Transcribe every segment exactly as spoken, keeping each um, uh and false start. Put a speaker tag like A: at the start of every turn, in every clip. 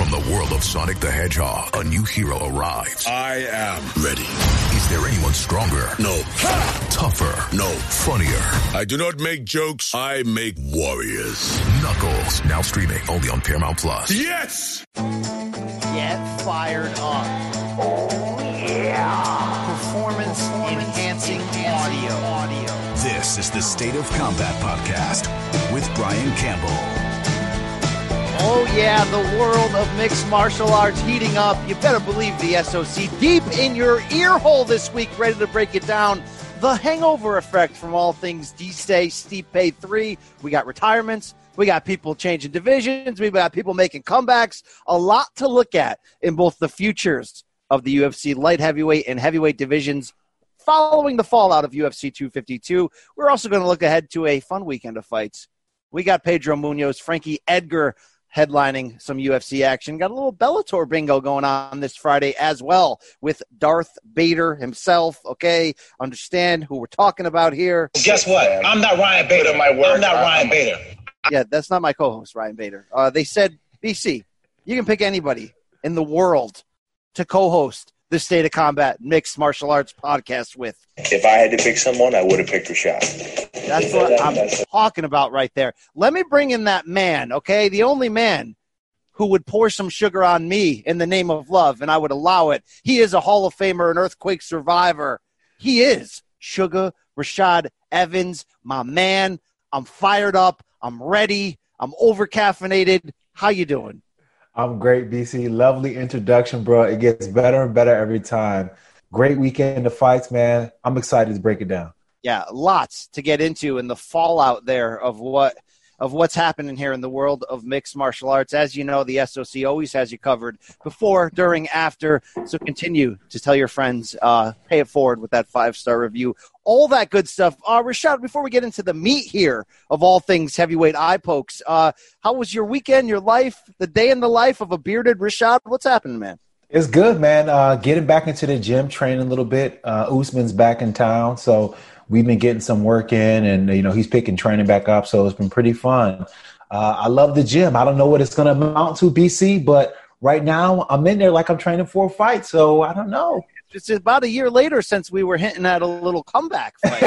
A: From the world of Sonic the Hedgehog, a new hero arrives.
B: I am ready.
A: Is there anyone stronger?
B: No.
A: Ha! Tougher?
B: No.
A: Funnier?
B: I do not make jokes. I make warriors.
A: Knuckles, now streaming only on Paramount Plus.
B: Yes!
C: Get fired up. Oh, yeah. Performance enhancing audio. audio.
D: This is the State of Combat Podcast with Brian Campbell.
C: Oh, yeah, the world of mixed martial arts heating up. You better believe the S O C deep in your ear hole this week, ready to break it down. The hangover effect from all things D-Say, Stipe three. We got retirements. We got people changing divisions. We've got people making comebacks. A lot to look at in both the futures of the U F C light heavyweight and heavyweight divisions following the fallout of U F C two fifty-two. We're also going to look ahead to a fun weekend of fights. We got Pedro Munoz, Frankie Edgar headlining some U F C action. Got a little Bellator bingo going on this Friday as well with Darth Bader himself. Okay, understand who we're talking about here.
E: Guess what? I'm not Ryan Bader. My word. I'm not Ryan Bader.
C: Yeah, that's not my co-host, Ryan Bader. Uh, they said, B C, you can pick anybody in the world to co-host the State of Combat Mixed Martial Arts podcast with.
E: If I had to pick someone, I would have picked Rashad.
C: That's what I'm talking about right there. Let me bring in that man, okay? The only man who would pour some sugar on me in the name of love, and I would allow it. He is a Hall of Famer, an earthquake survivor. He is Sugar Rashad Evans, my man. I'm fired up. I'm ready. I'm over-caffeinated. How you doing?
F: I'm great, B C. Lovely introduction, bro. It gets better and better every time. Great weekend of fights, man. I'm excited to break it down.
C: Yeah, lots to get into in the fallout there of what of what's happening here in the world of mixed martial arts. As you know, the S O C always has you covered before, during, after. So continue to tell your friends, uh, pay it forward with that five-star review. All that good stuff. Uh, Rashad, before we get into the meat here of all things heavyweight eye pokes, uh, how was your weekend, your life, the day in the life of a bearded Rashad? What's happening, man?
F: It's good, man. Uh, getting back into the gym, training a little bit. Uh, Usman's back in town, so we've been getting some work in, and, you know, he's picking training back up, so it's been pretty fun. Uh, I love the gym. I don't know what it's going to amount to, B C, but right now I'm in there like I'm training for a fight, so I don't know.
C: It's about a year later since we were hinting at a little comeback fight.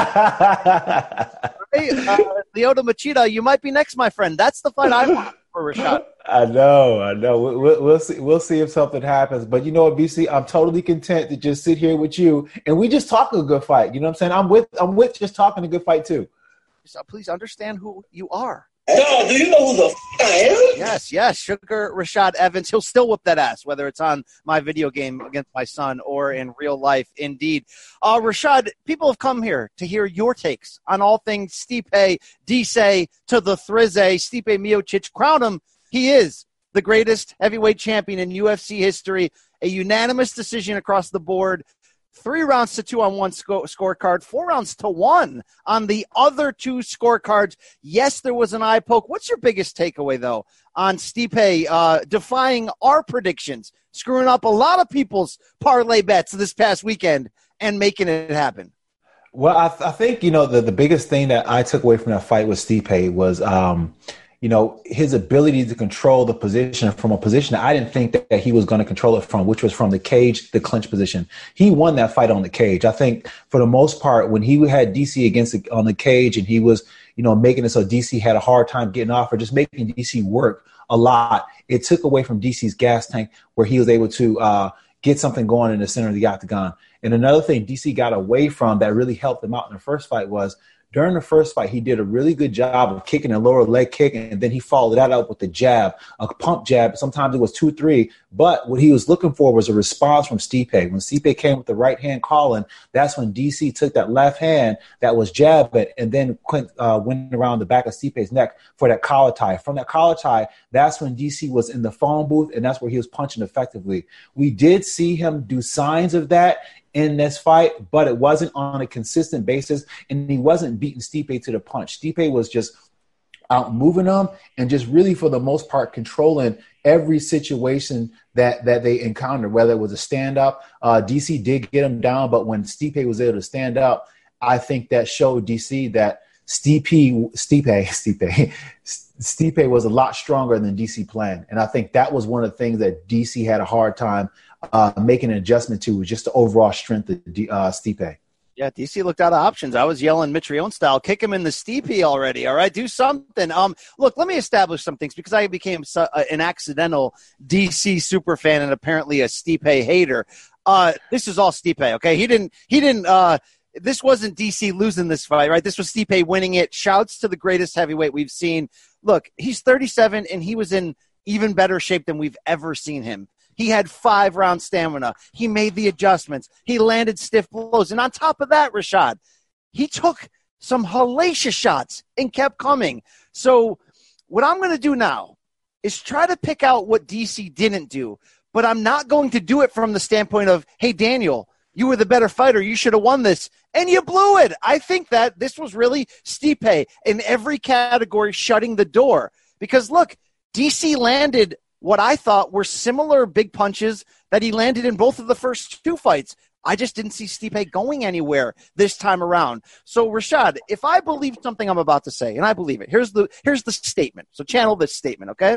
C: Hey, uh, Lyoto Machida, you might be next, my friend. That's the fight I want for Rashad.
F: I know, I know. We'll, we'll see. We'll see if something happens. But you know what, B C, I'm totally content to just sit here with you and we just talk a good fight. You know what I'm saying? I'm with. I'm with just talking a good fight too.
C: So please understand who you are.
E: No, do you know who the f- I am?
C: Yes, yes. Sugar Rashad Evans. He'll still whip that ass, whether it's on my video game against my son or in real life, indeed. Uh, Rashad, people have come here to hear your takes on all things Stipe, D-Say, to the Thrizze, Stipe Miocic. Crown him. He is the greatest heavyweight champion in U F C history. A unanimous decision across the board. Three rounds to two on one sco- scorecard, four rounds to one on the other two scorecards. Yes, there was an eye poke. What's your biggest takeaway, though, on Stipe uh, defying our predictions, screwing up a lot of people's parlay bets this past weekend and making it happen?
F: Well, I, th- I think, you know, the, the biggest thing that I took away from that fight with Stipe was um, – you know, his ability to control the position from a position that I didn't think that, that he was going to control it from, which was from the cage, the clinch position. He won that fight on the cage. I think for the most part, when he had D C against the, on the cage and he was, you know, making it so D C had a hard time getting off or just making D C work a lot, it took away from D C's gas tank where he was able to uh, get something going in the center of the octagon. And another thing D C got away from that really helped him out in the first fight was during the first fight, he did a really good job of kicking a lower leg kick, and then he followed that up with a jab, a pump jab. Sometimes it was two, three. But what he was looking for was a response from Stipe. When Stipe came with the right hand calling, that's when D C took that left hand that was jabbing and then went, uh, went around the back of Stipe's neck for that collar tie. From that collar tie, that's when D C was in the phone booth, and that's where he was punching effectively. We did see him do signs of that in this fight, but it wasn't on a consistent basis, and he wasn't beating Stipe to the punch. Stipe was just out moving him and just really, for the most part, controlling every situation that that they encountered, whether it was a stand-up. Uh, D C did get him down, but when Stipe was able to stand up, I think that showed D C that Stipe, Stipe, Stipe, Stipe was a lot stronger than D C planned. And I think that was one of the things that D C had a hard time uh, making an adjustment to, was just the overall strength of D, uh, Stipe.
C: Yeah, D C looked out of options. I was yelling Mitrione style, kick him in the Stipe already, all right? Do something. Um, Look, let me establish some things, because I became su- uh, an accidental D C super fan and apparently a Stipe hater. Uh, this is all Stipe, okay? He didn't – he didn't. Uh, this wasn't D C losing this fight, right? This was Stipe winning it. Shouts to the greatest heavyweight we've seen. Look, he's thirty-seven, and he was in even better shape than we've ever seen him. He had five-round stamina. He made the adjustments. He landed stiff blows. And on top of that, Rashad, he took some hellacious shots and kept coming. So what I'm going to do now is try to pick out what D C didn't do, but I'm not going to do it from the standpoint of, hey, Daniel, you were the better fighter. You should have won this, and you blew it. I think that this was really Stipe in every category shutting the door. Because, look, D C landed what I thought were similar big punches that he landed in both of the first two fights. I just didn't see Stipe going anywhere this time around. So, Rashad, if I believe something I'm about to say, and I believe it, here's the here's the statement. So channel this statement, okay?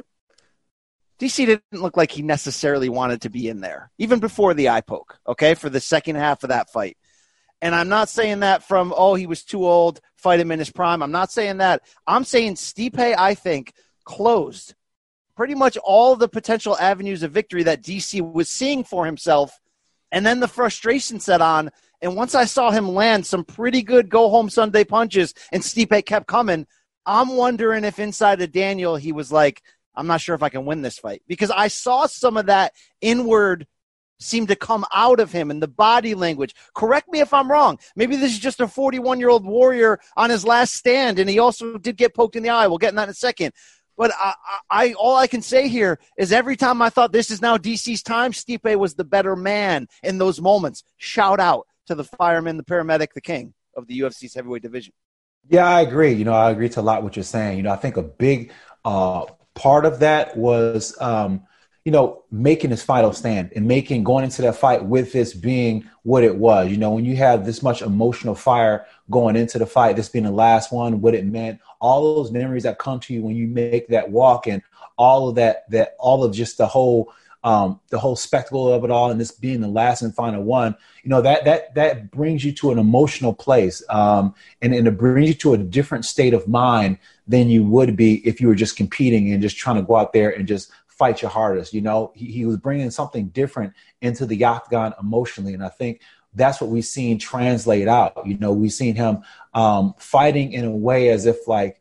C: D C didn't look like he necessarily wanted to be in there, even before the eye poke, okay, for the second half of that fight. And I'm not saying that from, oh, he was too old, fight him in his prime. I'm not saying that. I'm saying Stipe, I think, closed pretty much all the potential avenues of victory that D C was seeing for himself. And then the frustration set on. And once I saw him land some pretty good go-home Sunday punches and Stipe kept coming, I'm wondering if inside of Daniel he was like, I'm not sure if I can win this fight. Because I saw some of that inward seem to come out of him and the body language. Correct me if I'm wrong. Maybe this is just a forty-one-year-old warrior on his last stand, and he also did get poked in the eye. We'll get in that in a second. But I, I, all I can say here is every time I thought this is now D C's time, Stipe was the better man in those moments. Shout out to the fireman, the paramedic, the king of the U F C's heavyweight division.
F: Yeah, I agree. You know, I agree to a lot what you're saying. You know, I think a big uh, part of that was, um, you know, making his final stand and making going into that fight with this being what it was. You know, when you have this much emotional fire going into the fight, this being the last one, what it meant, all those memories that come to you when you make that walk, and all of that, that all of just the whole, um, the whole spectacle of it all, and this being the last and final one, you know, that that that brings you to an emotional place, um, and, and it brings you to a different state of mind than you would be if you were just competing and just trying to go out there and just fight your hardest. You know, he, he was bringing something different into the octagon emotionally, and I think that's what we've seen translate out. You know, we've seen him um, fighting in a way as if like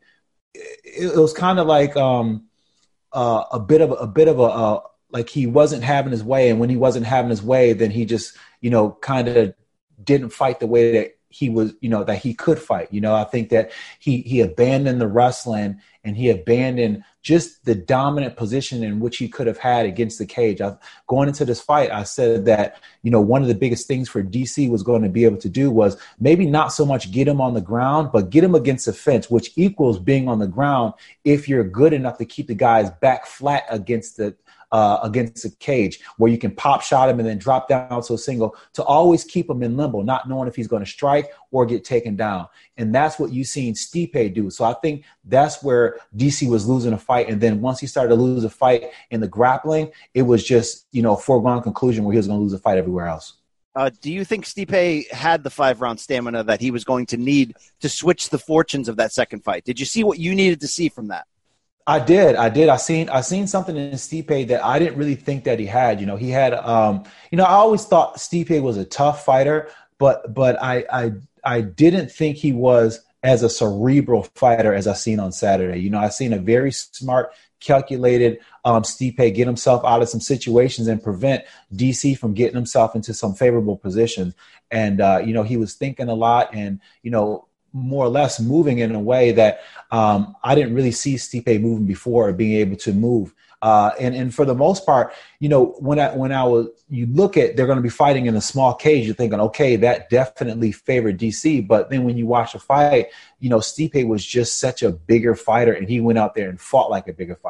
F: it, it was kind of like um, uh, a bit of a, a bit of a uh, like he wasn't having his way, and when he wasn't having his way, then he just, you know, kind of didn't fight the way that he was, you know, that he could fight. You know, I think that he he abandoned the wrestling, and he abandoned just the dominant position in which he could have had against the cage. I, going into this fight, I said that, you know, one of the biggest things for D C was going to be able to do was maybe not so much get him on the ground, but get him against the fence, which equals being on the ground if you're good enough to keep the guys back flat against the Uh, against the cage, where you can pop shot him and then drop down to a single, to always keep him in limbo, not knowing if he's going to strike or get taken down. And that's what you've seen Stipe do. So I think that's where D C was losing a fight. And then once he started to lose a fight in the grappling, it was just, you know, a foregone conclusion where he was going to lose a fight everywhere else.
C: Uh, do you think Stipe had the five-round stamina that he was going to need to switch the fortunes of that second fight? Did you see what you needed to see from that?
F: I did. I did. I seen I seen something in Stipe that I didn't really think that he had. You know, he had um, you know, I always thought Stipe was a tough fighter, but but I I I didn't think he was as a cerebral fighter as I seen on Saturday. You know, I seen a very smart, calculated um, Stipe get himself out of some situations and prevent D C from getting himself into some favorable positions. And uh, you know, he was thinking a lot, and you know, more or less moving in a way that um, I didn't really see Stipe moving before, or being able to move. Uh, and, and for the most part, you know, when I, when I was, you look at, they're going to be fighting in a small cage, you're thinking, okay, that definitely favored D C. But then when you watch a fight, you know, Stipe was just such a bigger fighter, and he went out there and fought like a bigger fighter.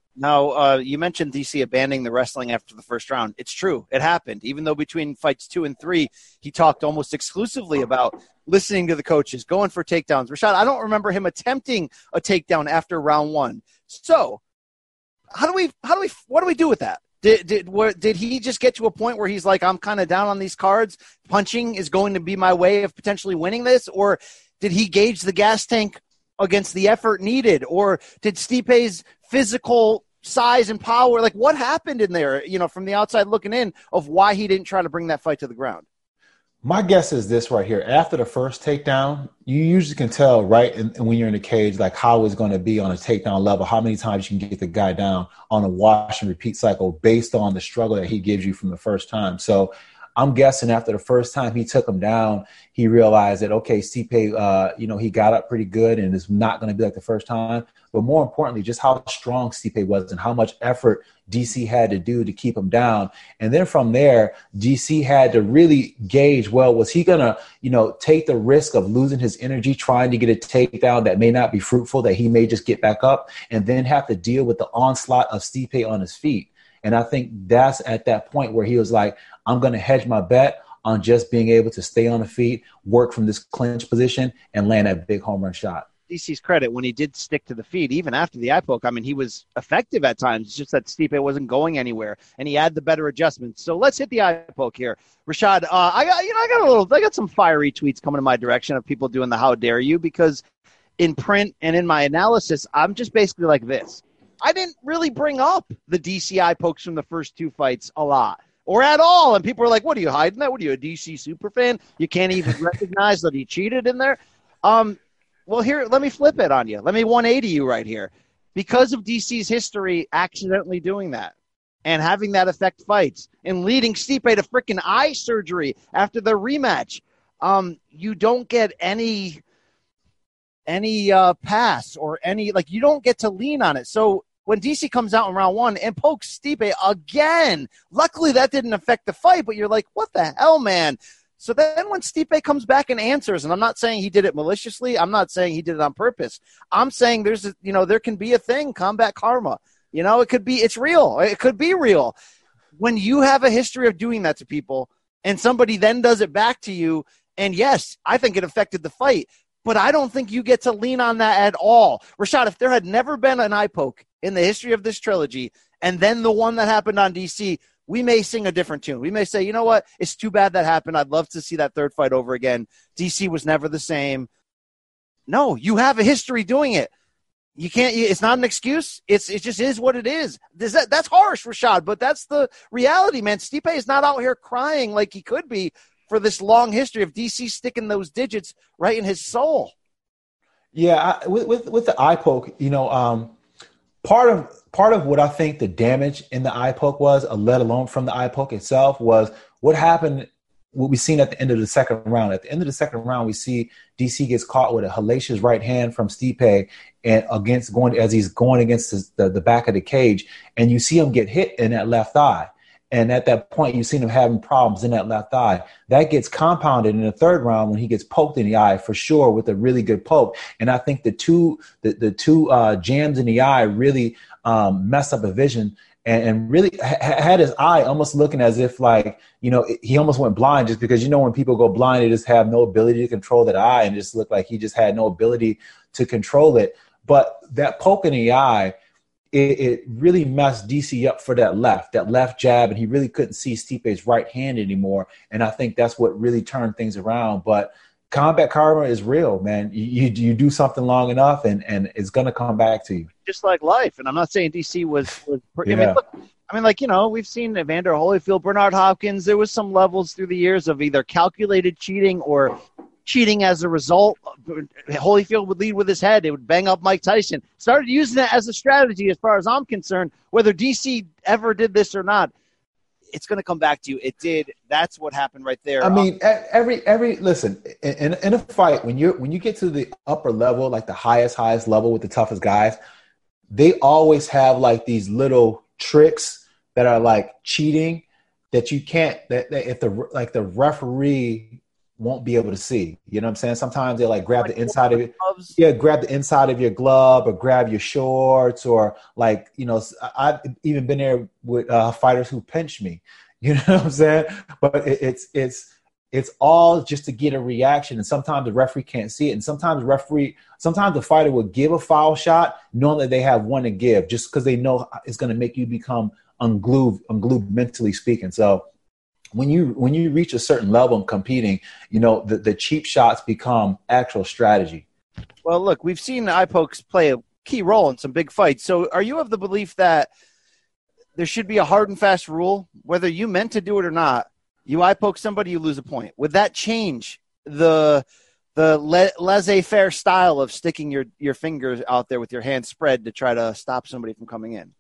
C: Now, uh, you mentioned D C abandoning the wrestling after the first round. It's true. It happened. Even though between fights two and three, he talked almost exclusively about listening to the coaches, going for takedowns. Rashad, I don't remember him attempting a takedown after round one. So how do we, how do we, what do we do with that? Did did where, did he just get to a point where he's like, I'm kind of down on these cards, punching is going to be my way of potentially winning this? Or did he gauge the gas tank against the effort needed? Or did Stipe's physical size and power, like what happened in there, you know, from the outside looking in, of why he didn't try to bring that fight to the ground?
F: My guess is this right here. After the first takedown, you usually can tell, right, and when you're in the cage, like how it's going to be on a takedown level, how many times you can get the guy down on a wash and repeat cycle based on the struggle that he gives you from the first time. So I'm guessing after the first time he took him down, he realized that, okay, Stipe, uh, you know, he got up pretty good and it's not going to be like the first time. But more importantly, just how strong Stipe was and how much effort D C had to do to keep him down. And then from there, D C had to really gauge, well, was he going to, you know, take the risk of losing his energy trying to get a takedown that may not be fruitful, that he may just get back up and then have to deal with the onslaught of Stipe on his feet. And I think that's at that point where he was like, I'm going to hedge my bet on just being able to stay on the feet, work from this clinch position, and land that big home run shot.
C: D C's credit, when he did stick to the feet, even after the eye poke, I mean, he was effective at times. It's just that Stipe wasn't going anywhere, and he had the better adjustments. So let's hit the eye poke here, Rashad. Uh, I got, you know, I got a little, I got some fiery tweets coming in my direction of people doing the "How dare you?" because in print and in my analysis, I'm just basically like this. I didn't really bring up the D C eye pokes from the first two fights a lot or at all. And people are like, what are you hiding that? What are you, a D C super fan? You can't even recognize that he cheated in there. Um, well, here, let me flip it on you. Let me one eighty you right here. Because of D C's history accidentally doing that and having that affect fights and leading Stipe to freaking eye surgery after the rematch, um, you don't get any any uh, pass or any, like, you don't get to lean on it. So when D C comes out in round one and pokes Stipe again, luckily that didn't affect the fight, but you're like, what the hell, man? So then when Stipe comes back and answers, and I'm not saying he did it maliciously, I'm not saying he did it on purpose. I'm saying there's, a, you know, there can be a thing, combat karma. You know, it could be, it's real. It could be real. When you have a history of doing that to people and somebody then does it back to you, and yes, I think it affected the fight, but I don't think you get to lean on that at all. Rashad, if there had never been an eye poke in the history of this trilogy, and then the one that happened on D C, we may sing a different tune. We may say, you know what? It's too bad that happened. I'd love to see that third fight over again. D C was never the same. No, you have a history doing it. You can't, it's not an excuse. It's, it just is what it is. That, that's harsh, Rashad, but that's the reality, man. Stipe is not out here crying like he could be for this long history of D C sticking those digits right in his soul.
F: Yeah, I, with, with with the eye poke, you know, um, part of part of what I think the damage in the eye poke was, uh, let alone from the eye poke itself, was what happened. What we seen at the end of the second round. At the end of the second round, we see D C gets caught with a hellacious right hand from Stipe, and against going as he's going against his, the the back of the cage, and you see him get hit in that left eye. And at that point, you see him having problems in that left eye. That gets compounded in the third round when he gets poked in the eye for sure with a really good poke. And I think the two the, the two uh, jams in the eye really um, messed up the vision and, and really ha- had his eye almost looking as if, like, you know, he almost went blind, just because, you know, when people go blind, they just have no ability to control that eye, and it just looked like he just had no ability to control it. But that poke in the eye, It, it really messed D C up for that left, that left jab, and he really couldn't see Stipe's right hand anymore. And I think that's what really turned things around. But combat karma is real, man. You you, you do something long enough, and, and it's going to come back to you. Just
C: like life. And I'm not saying D C was, was yeah. I mean, look, I mean, like, you know, we've seen Evander Holyfield, Bernard Hopkins. There was some levels through the years of either calculated cheating or cheating as a result. Holyfield would lead with his head. It would bang up Mike Tyson. Started using that as a strategy as far as I'm concerned. Whether D C ever did this or not, it's going to come back to you. It did. That's what happened right there.
F: I mean, every every listen, in, in a fight, when you when you get to the upper level, like the highest, highest level with the toughest guys, they always have like these little tricks that are like cheating that you can't, that, that if the like the referee won't be able to see. You know what I'm saying? Sometimes they like grab
C: like
F: the inside of it.
C: Gloves.
F: Yeah, grab the inside of your glove or grab your shorts or like, you know, I've even been there with uh, fighters who pinch me. You know what I'm saying? But it, it's it's it's all just to get a reaction. And sometimes the referee can't see it. And sometimes the referee, sometimes the fighter will give a foul shot knowing that they have one to give just because they know it's going to make you become unglued, unglued mentally speaking. So when you when you reach a certain level in competing, you know, the, the cheap shots become actual strategy.
C: Well, look, we've seen eye pokes play a key role in some big fights. So are you of the belief that there should be a hard and fast rule, whether you meant to do it or not? You eye poke somebody, you lose a point. Would that change the the le- laissez-faire style of sticking your, your fingers out there with your hands spread to try to stop somebody from coming in?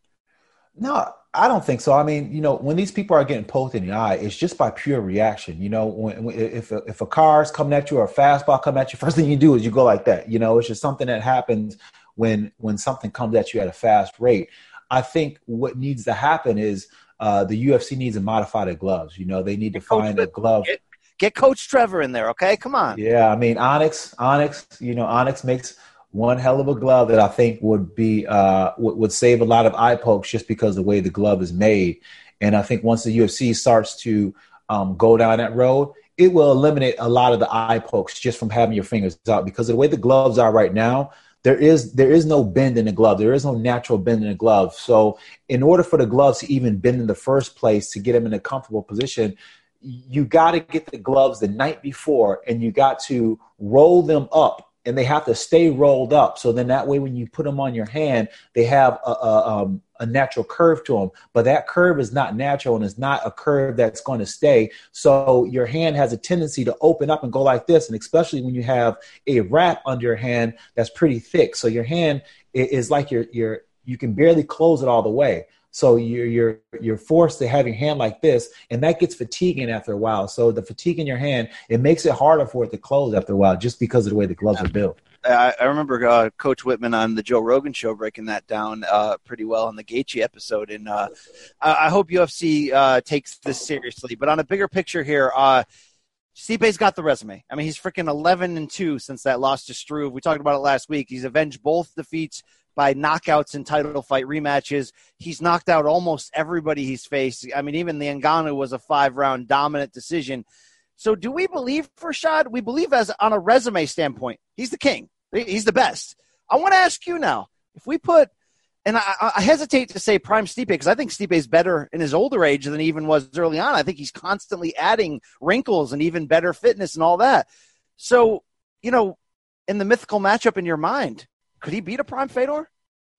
F: No, I don't think so. I mean, you know, when these people are getting poked in the eye, it's just by pure reaction. You know, when, when if a, if a car's coming at you or a fastball coming at you, first thing you do is you go like that. You know, it's just something that happens when when something comes at you at a fast rate. I think what needs to happen is uh, the U F C needs to modify their gloves. You know, they need to find a glove.
C: Get, get Coach Trevor in there, okay? Come on.
F: Yeah, I mean, Onyx, Onyx, you know, Onyx makes one hell of a glove that I think would be uh, would, would save a lot of eye pokes just because of the way the glove is made. And I think once the U F C starts to um, go down that road, it will eliminate a lot of the eye pokes just from having your fingers out, because of the way the gloves are right now. There is there is no bend in the glove. There is no natural bend in the glove. So in order for the gloves to even bend in the first place, to get them in a comfortable position, you got to get the gloves the night before and you got to roll them up. And they have to stay rolled up. So then that way, when you put them on your hand, they have a, a, um, a natural curve to them. But that curve is not natural and it's not a curve that's going to stay. So your hand has a tendency to open up and go like this. And especially when you have a wrap under your hand that's pretty thick. So your hand is like you're, you're, you can barely close it all the way. So you're you're you're forced to have your hand like this, and that gets fatiguing after a while. So the fatigue in your hand, it makes it harder for it to close after a while, just because of the way the gloves are built.
C: I, I remember uh, Coach Whitman on the Joe Rogan show breaking that down uh, pretty well on the Gaethje episode. And uh, I, I hope U F C uh, takes this seriously. But on a bigger picture here, uh, Stipe's got the resume. I mean, he's freaking eleven and two since that loss to Struve. We talked about it last week. He's avenged both defeats by knockouts in title fight rematches. He's knocked out almost everybody he's faced. I mean, even the Ngannou was a five-round dominant decision. So do we believe for Rashad? We believe as on a resume standpoint, he's the king. He's the best. I want to ask you now, if we put, and I, I hesitate to say prime Stipe because I think Stipe is better in his older age than he even was early on. I think he's constantly adding wrinkles and even better fitness and all that. So, you know, in the mythical matchup in your mind, could he beat a prime Fedor?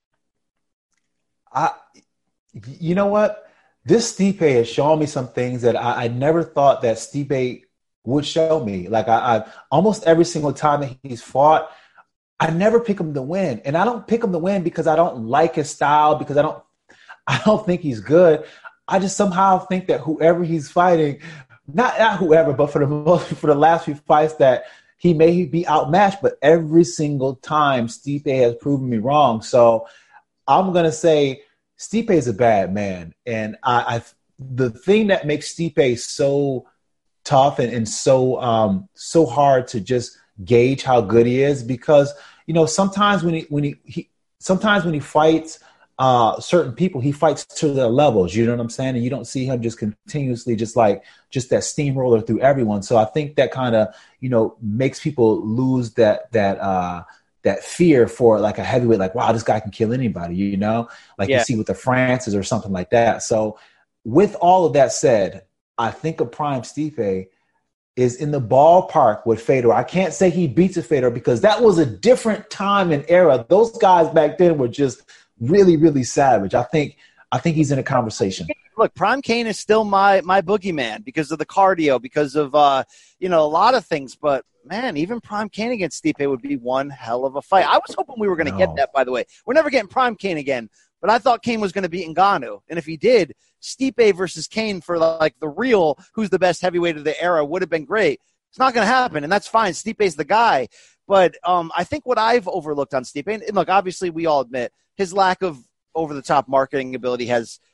F: I, you know what? This Stipe has shown me some things that I, I never thought that Stipe would show me. Like I, I almost every single time that he's fought, I never pick him to win. And I don't pick him to win because I don't like his style, because I don't I don't think he's good. I just somehow think that whoever he's fighting, not, not whoever, but for the most for the last few fights that he may be outmatched, but every single time Stipe has proven me wrong. So I'm going to say Stipe is a bad man. And I, I the thing that makes Stipe so tough and, and so um, so hard to just gauge how good he is, because, you know, sometimes when he when he, he sometimes when he fights uh, certain people, he fights to their levels. You know what I'm saying? And you don't see him just continuously just like just that steamroller through everyone. So I think that kind of, you know, makes people lose that that uh, that fear for like a heavyweight, like, wow, this guy can kill anybody, you know, like yeah. you see with the Francis or something like that. So with all of that said, I think a prime Stipe is in the ballpark with Fedor. I can't say he beats a Fedor because that was a different time and era. Those guys back then were just really, really savage. I think I think he's in a conversation.
C: Look, Prime Kane is still my my boogeyman because of the cardio, because of uh, you know, a lot of things. But man, even Prime Kane against Stipe would be one hell of a fight. I was hoping we were going to no. get that. By the way, we're never getting Prime Kane again. But I thought Kane was going to beat Ngannou, and if he did, Stipe versus Kane for like the real who's the best heavyweight of the era would have been great. It's not going to happen, and that's fine. Stipe's the guy. But um, I think what I've overlooked on Stipe, and look, obviously we all admit his lack of over-the-top marketing ability has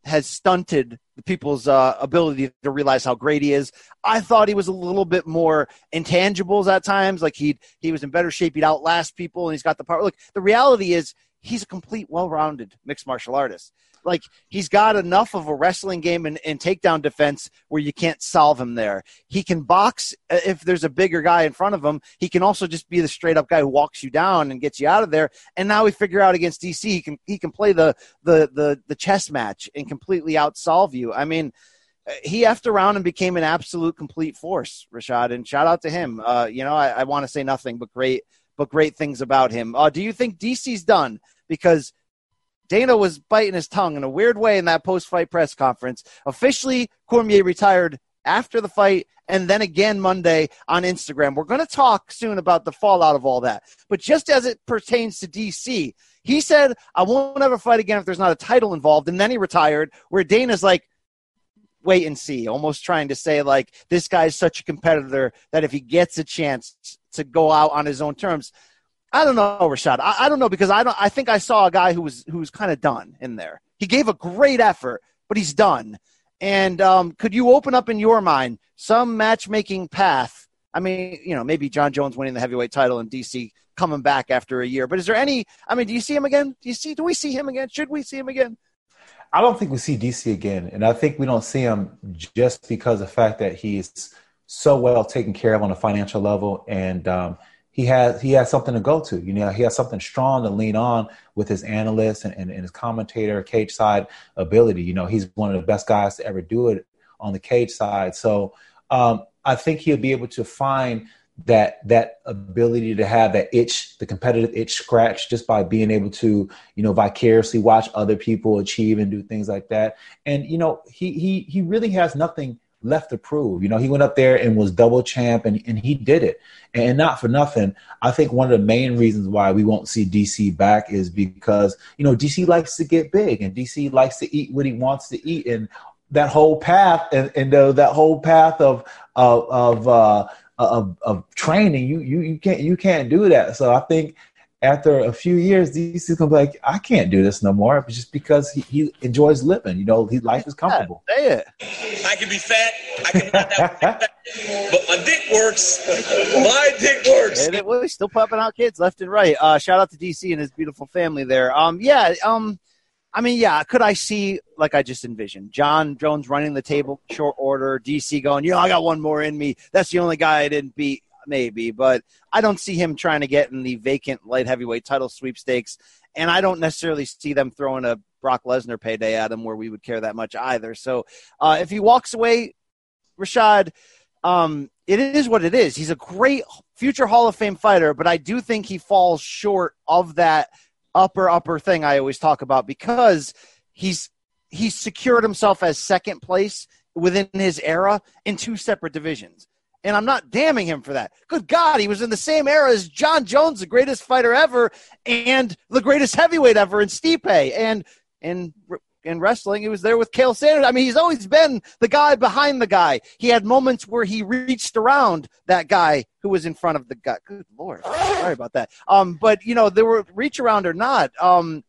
C: has stunted the people's uh, ability to realize how great he is. I thought he was a little bit more intangibles at times. Like he he was in better shape. He'd outlast people, and he's got the power. Look, the reality is he's a complete, well-rounded mixed martial artist. Like, he's got enough of a wrestling game and, and takedown defense where you can't solve him there. He can box if there's a bigger guy in front of him. He can also just be the straight-up guy who walks you down and gets you out of there. And now we figure out against D C, he can he can play the the the, the chess match and completely outsolve you. I mean, he effed around and became an absolute complete force, Rashad, and shout out to him. Uh, you know, I, I want to say nothing but great but great things about him. Uh, do you think D C's done? Because Dana was biting his tongue in a weird way in that post-fight press conference. Officially, Cormier retired after the fight, and then again Monday on Instagram. We're going to talk soon about the fallout of all that. But just as it pertains to D C, he said, I won't ever fight again if there's not a title involved, and then he retired, where Dana's like, wait and see, almost trying to say, like, this guy's such a competitor that if he gets a chance to go out on his own terms – I don't know, Rashad. I, I don't know because I don't. I think I saw a guy who was who was kind of done in there. He gave a great effort, but he's done. And um, could you open up in your mind some matchmaking path? I mean, you know, maybe John Jones winning the heavyweight title and D C coming back after a year. But is there any? I mean, do you see him again? Do you see? Do we see him again? Should we see him again?
F: I don't think we see D C again, and I think we don't see him just because of the fact that he's so well taken care of on a financial level, and um, he has he has something to go to. You know, he has something strong to lean on with his analysts and, and, and his commentator, cage side ability. You know, he's one of the best guys to ever do it on the cage side. So um, I think he'll be able to find that that ability to have that itch, the competitive itch scratch, just by being able to, you know, vicariously watch other people achieve and do things like that. And, you know, he he he really has nothing left to prove. You know, he went up there and was double champ, and, and he did it. And not for nothing, I think one of the main reasons why we won't see D C back is because, you know, D C likes to get big, and D C likes to eat what he wants to eat. And that whole path and, and uh, that whole path of of of, uh, of of training, you you you can't you can't do that. So I think after a few years, D C's gonna be like, I can't do this no more, just because he, he enjoys living. You know, his life is comfortable.
C: Say it.
E: I can be fat. I can not that fat, but my dick works. My dick works.
C: And it was still popping out kids left and right. Uh, shout out to D C and his beautiful family there. Um, yeah. Um, I mean, yeah. Could I see, like I just envisioned, John Jones running the table, short order, D C going, you know, I got one more in me. That's the only guy I didn't beat. Maybe, but I don't see him trying to get in the vacant light heavyweight title sweepstakes, and I don't necessarily see them throwing a Brock Lesnar payday at him where we would care that much either. So uh, if he walks away, Rashad, um, it is what it is. He's a great future Hall of Fame fighter, but I do think he falls short of that upper, upper thing I always talk about, because he's he's secured himself as second place within his era in two separate divisions. And I'm not damning him for that. Good God, he was in the same era as John Jones, the greatest fighter ever, and the greatest heavyweight ever in Stipe. And in in wrestling, he was there with Cael Sanders. I mean, he's always been the guy behind the guy. He had moments where he reached around that guy who was in front of the guy. Good Lord, sorry about that. Um, but you know, there were reach around or not. Um,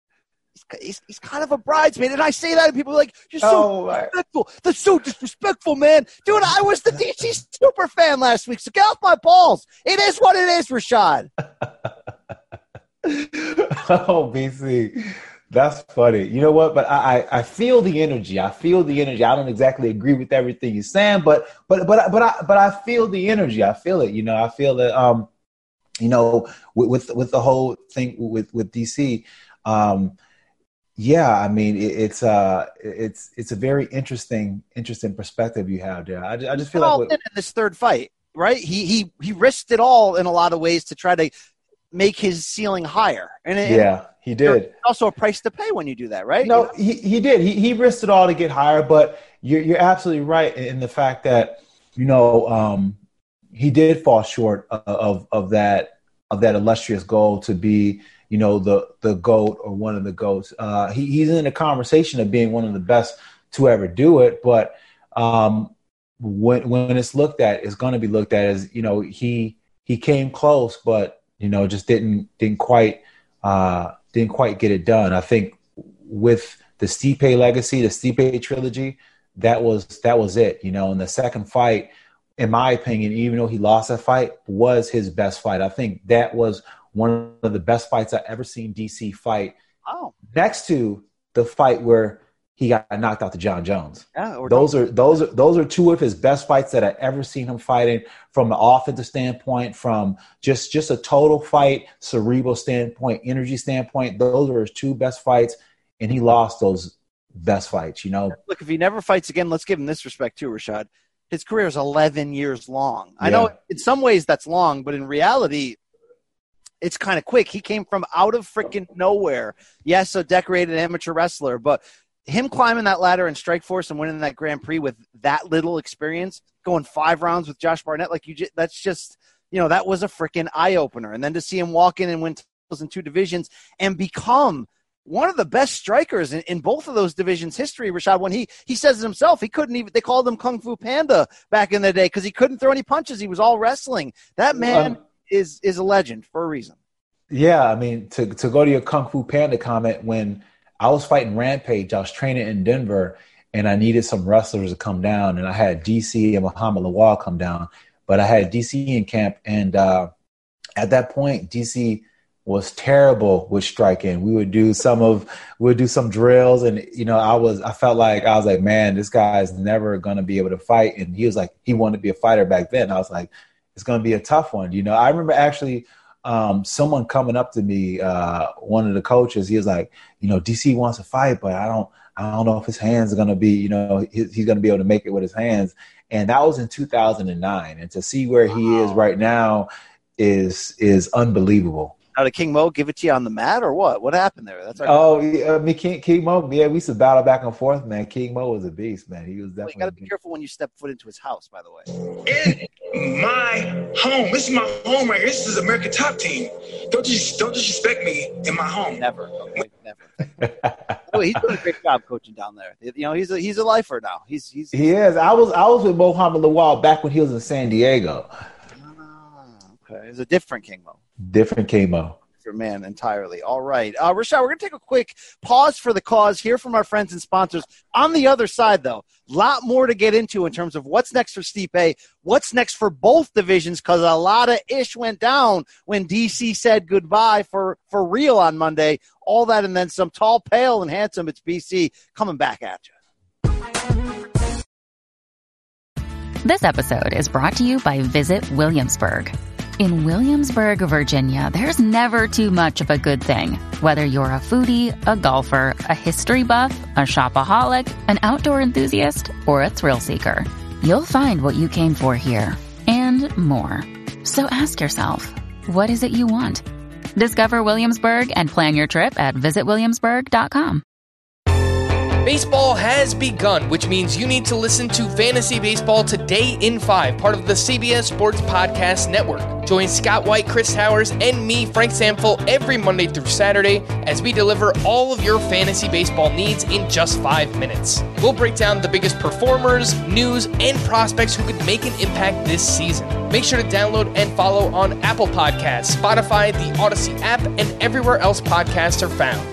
C: He's, he's kind of a bridesmaid, and I say that, and people are like, "You're so oh, disrespectful." That's so disrespectful, man. Dude, I was the D C super fan last week, so get off my balls. It is what it is, Rashad.
F: Oh, B C, that's funny. You know what? But I, I feel the energy. I feel the energy. I don't exactly agree with everything you're saying, but but but but I but I feel the energy. I feel it. You know, I feel that. Um, you know, with with, with the whole thing with with D C. Um. Yeah, I mean, it, it's uh, it's it's a very interesting, interesting perspective you have there. I, I just feel
C: all
F: like
C: in this third fight, right? He he he risked it all in a lot of ways to try to make his ceiling higher. And it,
F: yeah, he did.
C: There's also a price to pay when you do that, right?
F: No, he he did. He he risked it all to get higher. But you're you're absolutely right in the fact that, you know, um, he did fall short of, of of that of that illustrious goal to be, you know, the the GOAT or one of the GOATs. Uh, he, he's in a conversation of being one of the best to ever do it. But um, when when it's looked at, it's going to be looked at as, you know, he he came close, but, you know, just didn't didn't quite uh, didn't quite get it done. I think with the Stipe legacy, the Stipe trilogy, that was that was it, you know. And the second fight, in my opinion, even though he lost that fight, was his best fight. I think that was one of the best fights I've ever seen D C fight.
C: Oh,
F: next to the fight where he got knocked out to John Jones.
C: Yeah, or
F: those are those are those are two of his best fights that I've ever seen him fighting from an offensive standpoint, from just just a total fight, cerebral standpoint, energy standpoint. Those are his two best fights, and he lost those best fights. You know,
C: look, if he never fights again, let's give him this respect too, Rashad. His career is eleven years long. I
F: Yeah.
C: know in some ways that's long, but in reality, it's kind of quick. He came from out of freaking nowhere. Yes, a decorated amateur wrestler, but him climbing that ladder in Strikeforce and winning that Grand Prix with that little experience, going five rounds with Josh Barnett, like you, just, that's just, you know, that was a freaking eye opener. And then to see him walk in and win titles in two divisions and become one of the best strikers in, in both of those divisions' history, Rashad. When he he says it himself, he couldn't even. They called him Kung Fu Panda back in the day because he couldn't throw any punches. He was all wrestling. That man um, is is a legend for a reason.
F: Yeah, I mean, to to go to your Kung Fu Panda comment, when I was fighting Rampage, I was training in Denver, and I needed some wrestlers to come down, and I had D C and Muhammad Lawal come down, but I had D C in camp, and uh, at that point, D C was terrible with striking. We would do some of, we would do some drills, and you know, I was, I felt like I was like, man, this guy is never gonna be able to fight, and he was like, he wanted to be a fighter back then. I was like, it's gonna be a tough one, you know. I remember actually. Um, someone coming up to me, uh, one of the coaches, he was like, you know, D C wants to fight, but I don't, I don't know if his hands are going to be, you know, he, he's going to be able to make it with his hands. And that was in two thousand nine. And to see where he wow. is right now is, is unbelievable.
C: Now, did King Mo give it to you on the mat or what? What happened there? That's our
F: oh, yeah, I mean, King, King Mo, yeah, we used to battle back and forth, man. King Mo was a beast, man. He was definitely. Well, you
C: got to be careful when you step foot into his house, by the way.
E: In my home, this is my home right here. This is American Top Team. Don't just don't disrespect me in my home.
C: Never, okay, never. Oh, he's doing a great job coaching down there. You know, he's a he's a lifer now. He's he's.
F: He is. I was I was with Muhammad Lawal back when he was in San Diego.
C: Ah, okay, it's a different King Mo.
F: Different King Mo.
C: Man, entirely. All right. Uh, Rashad, we're going to take a quick pause for the cause, hear from our friends and sponsors. On the other side, though, a lot more to get into in terms of what's next for Stipe, what's next for both divisions, because a lot of ish went down when D C said goodbye for, for real on Monday. All that and then some. Tall, pale, and handsome. It's B C coming back at you.
G: This episode is brought to you by Visit Williamsburg. In Williamsburg, Virginia, there's never too much of a good thing. Whether you're a foodie, a golfer, a history buff, a shopaholic, an outdoor enthusiast, or a thrill seeker, you'll find what you came for here and more. So ask yourself, what is it you want? Discover Williamsburg and plan your trip at visit williamsburg dot com.
H: Baseball has begun, which means you need to listen to Fantasy Baseball Today in five, part of the C B S Sports Podcast Network. Join Scott White, Chris Towers, and me, Frank Samfel, every Monday through Saturday as we deliver all of your fantasy baseball needs in just five minutes. We'll break down the biggest performers, news, and prospects who could make an impact this season. Make sure to download and follow on Apple Podcasts, Spotify, the Odyssey app, and everywhere else podcasts are found.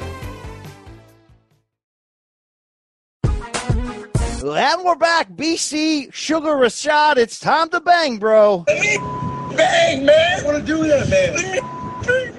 C: And we're back. B C, Sugar Rashad. It's time to bang, bro.
E: Let me bang, man. I want to do that, man. Let me bang,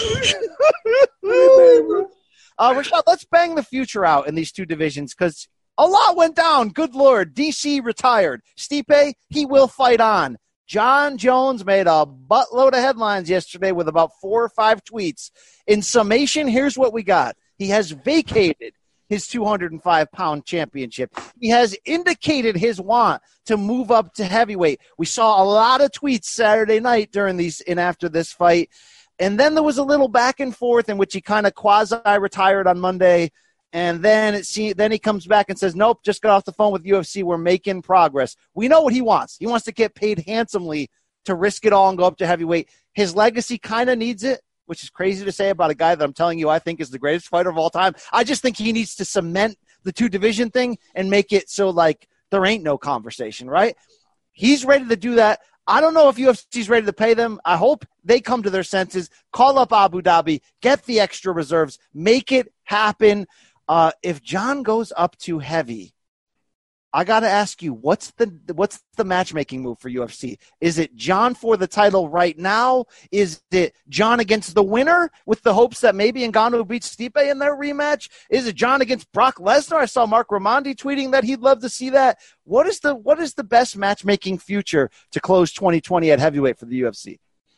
E: bro.
C: uh, Rashad, let's bang the future out in these two divisions because a lot went down. Good Lord. D C retired. Stipe, he will fight on. John Jones made a buttload of headlines yesterday with about four or five tweets. In summation, here's what we got. He has vacated his two hundred five pound championship. He has indicated his want to move up to heavyweight. We saw a lot of tweets Saturday night during these and after this fight. And then there was a little back and forth in which he kind of quasi-retired on Monday. And then it see, then he comes back and says, nope, just got off the phone with U F C. We're making progress. We know what he wants. He wants to get paid handsomely to risk it all and go up to heavyweight. His legacy kind of needs it, which is crazy to say about a guy that I'm telling you I think is the greatest fighter of all time. I just think he needs to cement the two-division thing and make it so, like, there ain't no conversation, right? He's ready to do that. I don't know if U F C's ready to pay them. I hope they come to their senses, call up Abu Dhabi, get the extra reserves, make it happen. Uh, if John goes up too heavy, I got to ask you, what's the what's the matchmaking move for U F C? Is it John for the title right now? Is it John against the winner with the hopes that maybe Ngannou beats Stipe in their rematch? Is it John against Brock Lesnar? I saw Mark Raimondi tweeting that he'd love to see that. What is the what is the best matchmaking future to close twenty twenty at heavyweight for the U F C?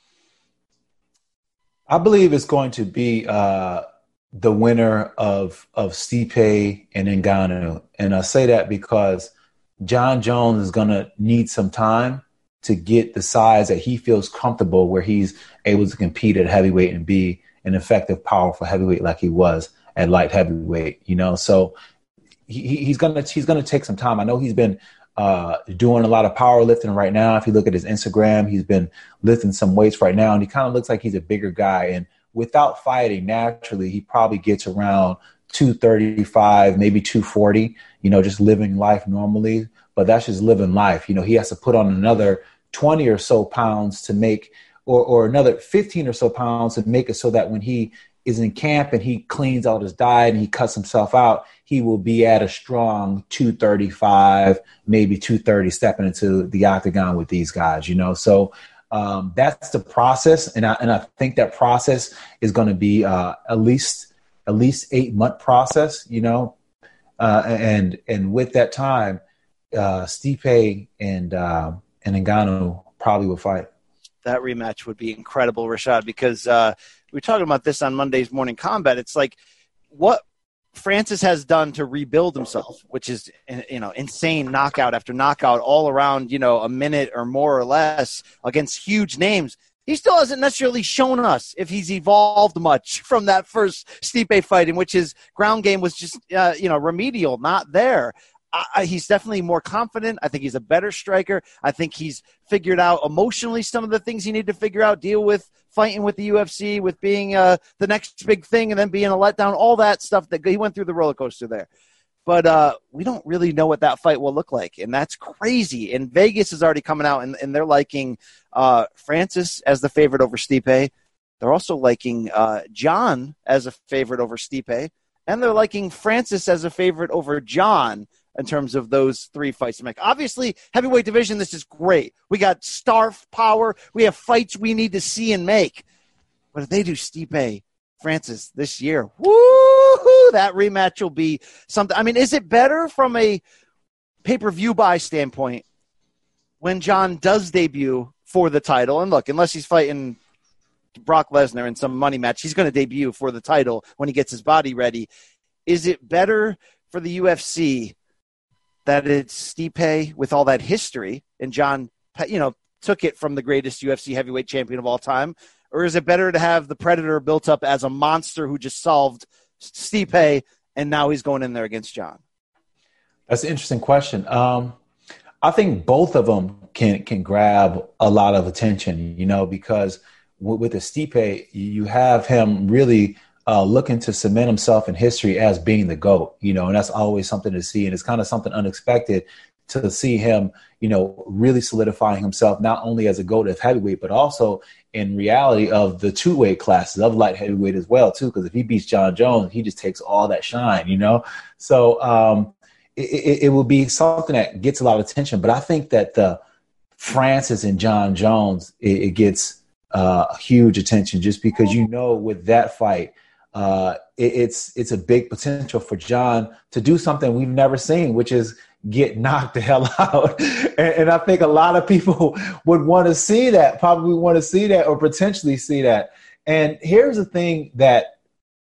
F: I believe it's going to be uh, the winner of of Stipe and Ngannou. And I say that because John Jones is going to need some time to get the size that he feels comfortable where he's able to compete at heavyweight and be an effective, powerful heavyweight like he was at light heavyweight, you know? So he, he's going to he's going to take some time. I know he's been uh, doing a lot of powerlifting right now. If you look at his Instagram, he's been lifting some weights right now, and he kind of looks like he's a bigger guy. And without fighting, naturally, he probably gets around two thirty-five, maybe two forty, you know, just living life normally. But that's just living life. You know, he has to put on another twenty or so pounds to make, or, or another fifteen or so pounds to make it so that when he is in camp and he cleans out his diet and he cuts himself out, he will be at a strong two thirty-five, maybe two thirty stepping into the octagon with these guys, you know. So um, that's the process. And I, and I think that process is going to be uh, at least at least eight month process, you know, uh, and and with that time, uh, Stipe and uh, and Ngannou probably will fight.
C: That rematch would be incredible, Rashad, because uh, we were talking about this on Monday's Morning Combat. It's like what Francis has done to rebuild himself, which is, you know, insane knockout after knockout all around, you know, a minute or more or less against huge names. He still hasn't necessarily shown us if he's evolved much from that first Stipe fight in which his ground game was just, uh, you know, remedial, not there. I, he's definitely more confident. I think he's a better striker. I think he's figured out emotionally some of the things he needed to figure out, deal with fighting with the U F C, with being uh, the next big thing and then being a letdown, all that stuff that he went through the roller coaster there. But uh, we don't really know what that fight will look like, and that's crazy. And Vegas is already coming out, and, and they're liking uh, Francis as the favorite over Stipe. They're also liking uh, John as a favorite over Stipe, and they're liking Francis as a favorite over John in terms of those three fights to make. Obviously, heavyweight division, this is great. We got star power. We have fights we need to see and make. But if they do Stipe Francis this year, woo-hoo, that rematch will be something. I mean, is it better from a pay-per-view buy standpoint when John does debut for the title? And look, unless he's fighting Brock Lesnar in some money match, he's going to debut for the title when he gets his body ready. Is it better for the U F C that it's Stipe with all that history and John, you know, took it from the greatest U F C heavyweight champion of all time? Or is it better to have the Predator built up as a monster who just solved Stipe and now he's going in there against John?
F: That's an interesting question. Um, I think both of them can can grab a lot of attention, you know, because with, with the Stipe, you have him really uh, looking to cement himself in history as being the GOAT, you know, and that's always something to see. And it's kind of something unexpected to see him, you know, really solidifying himself, not only as a GOAT of heavyweight, but also in reality of the two weight classes of light heavyweight as well, too. Because if he beats John Jones, he just takes all that shine, you know? So um, it, it, it will be something that gets a lot of attention. But I think that the Francis and John Jones, it, it gets uh, huge attention just because, you know, with that fight, uh, it, it's, it's a big potential for John to do something we've never seen, which is get knocked the hell out. and, and I think a lot of people would want to see that, probably want to see that or potentially see that. And here's the thing that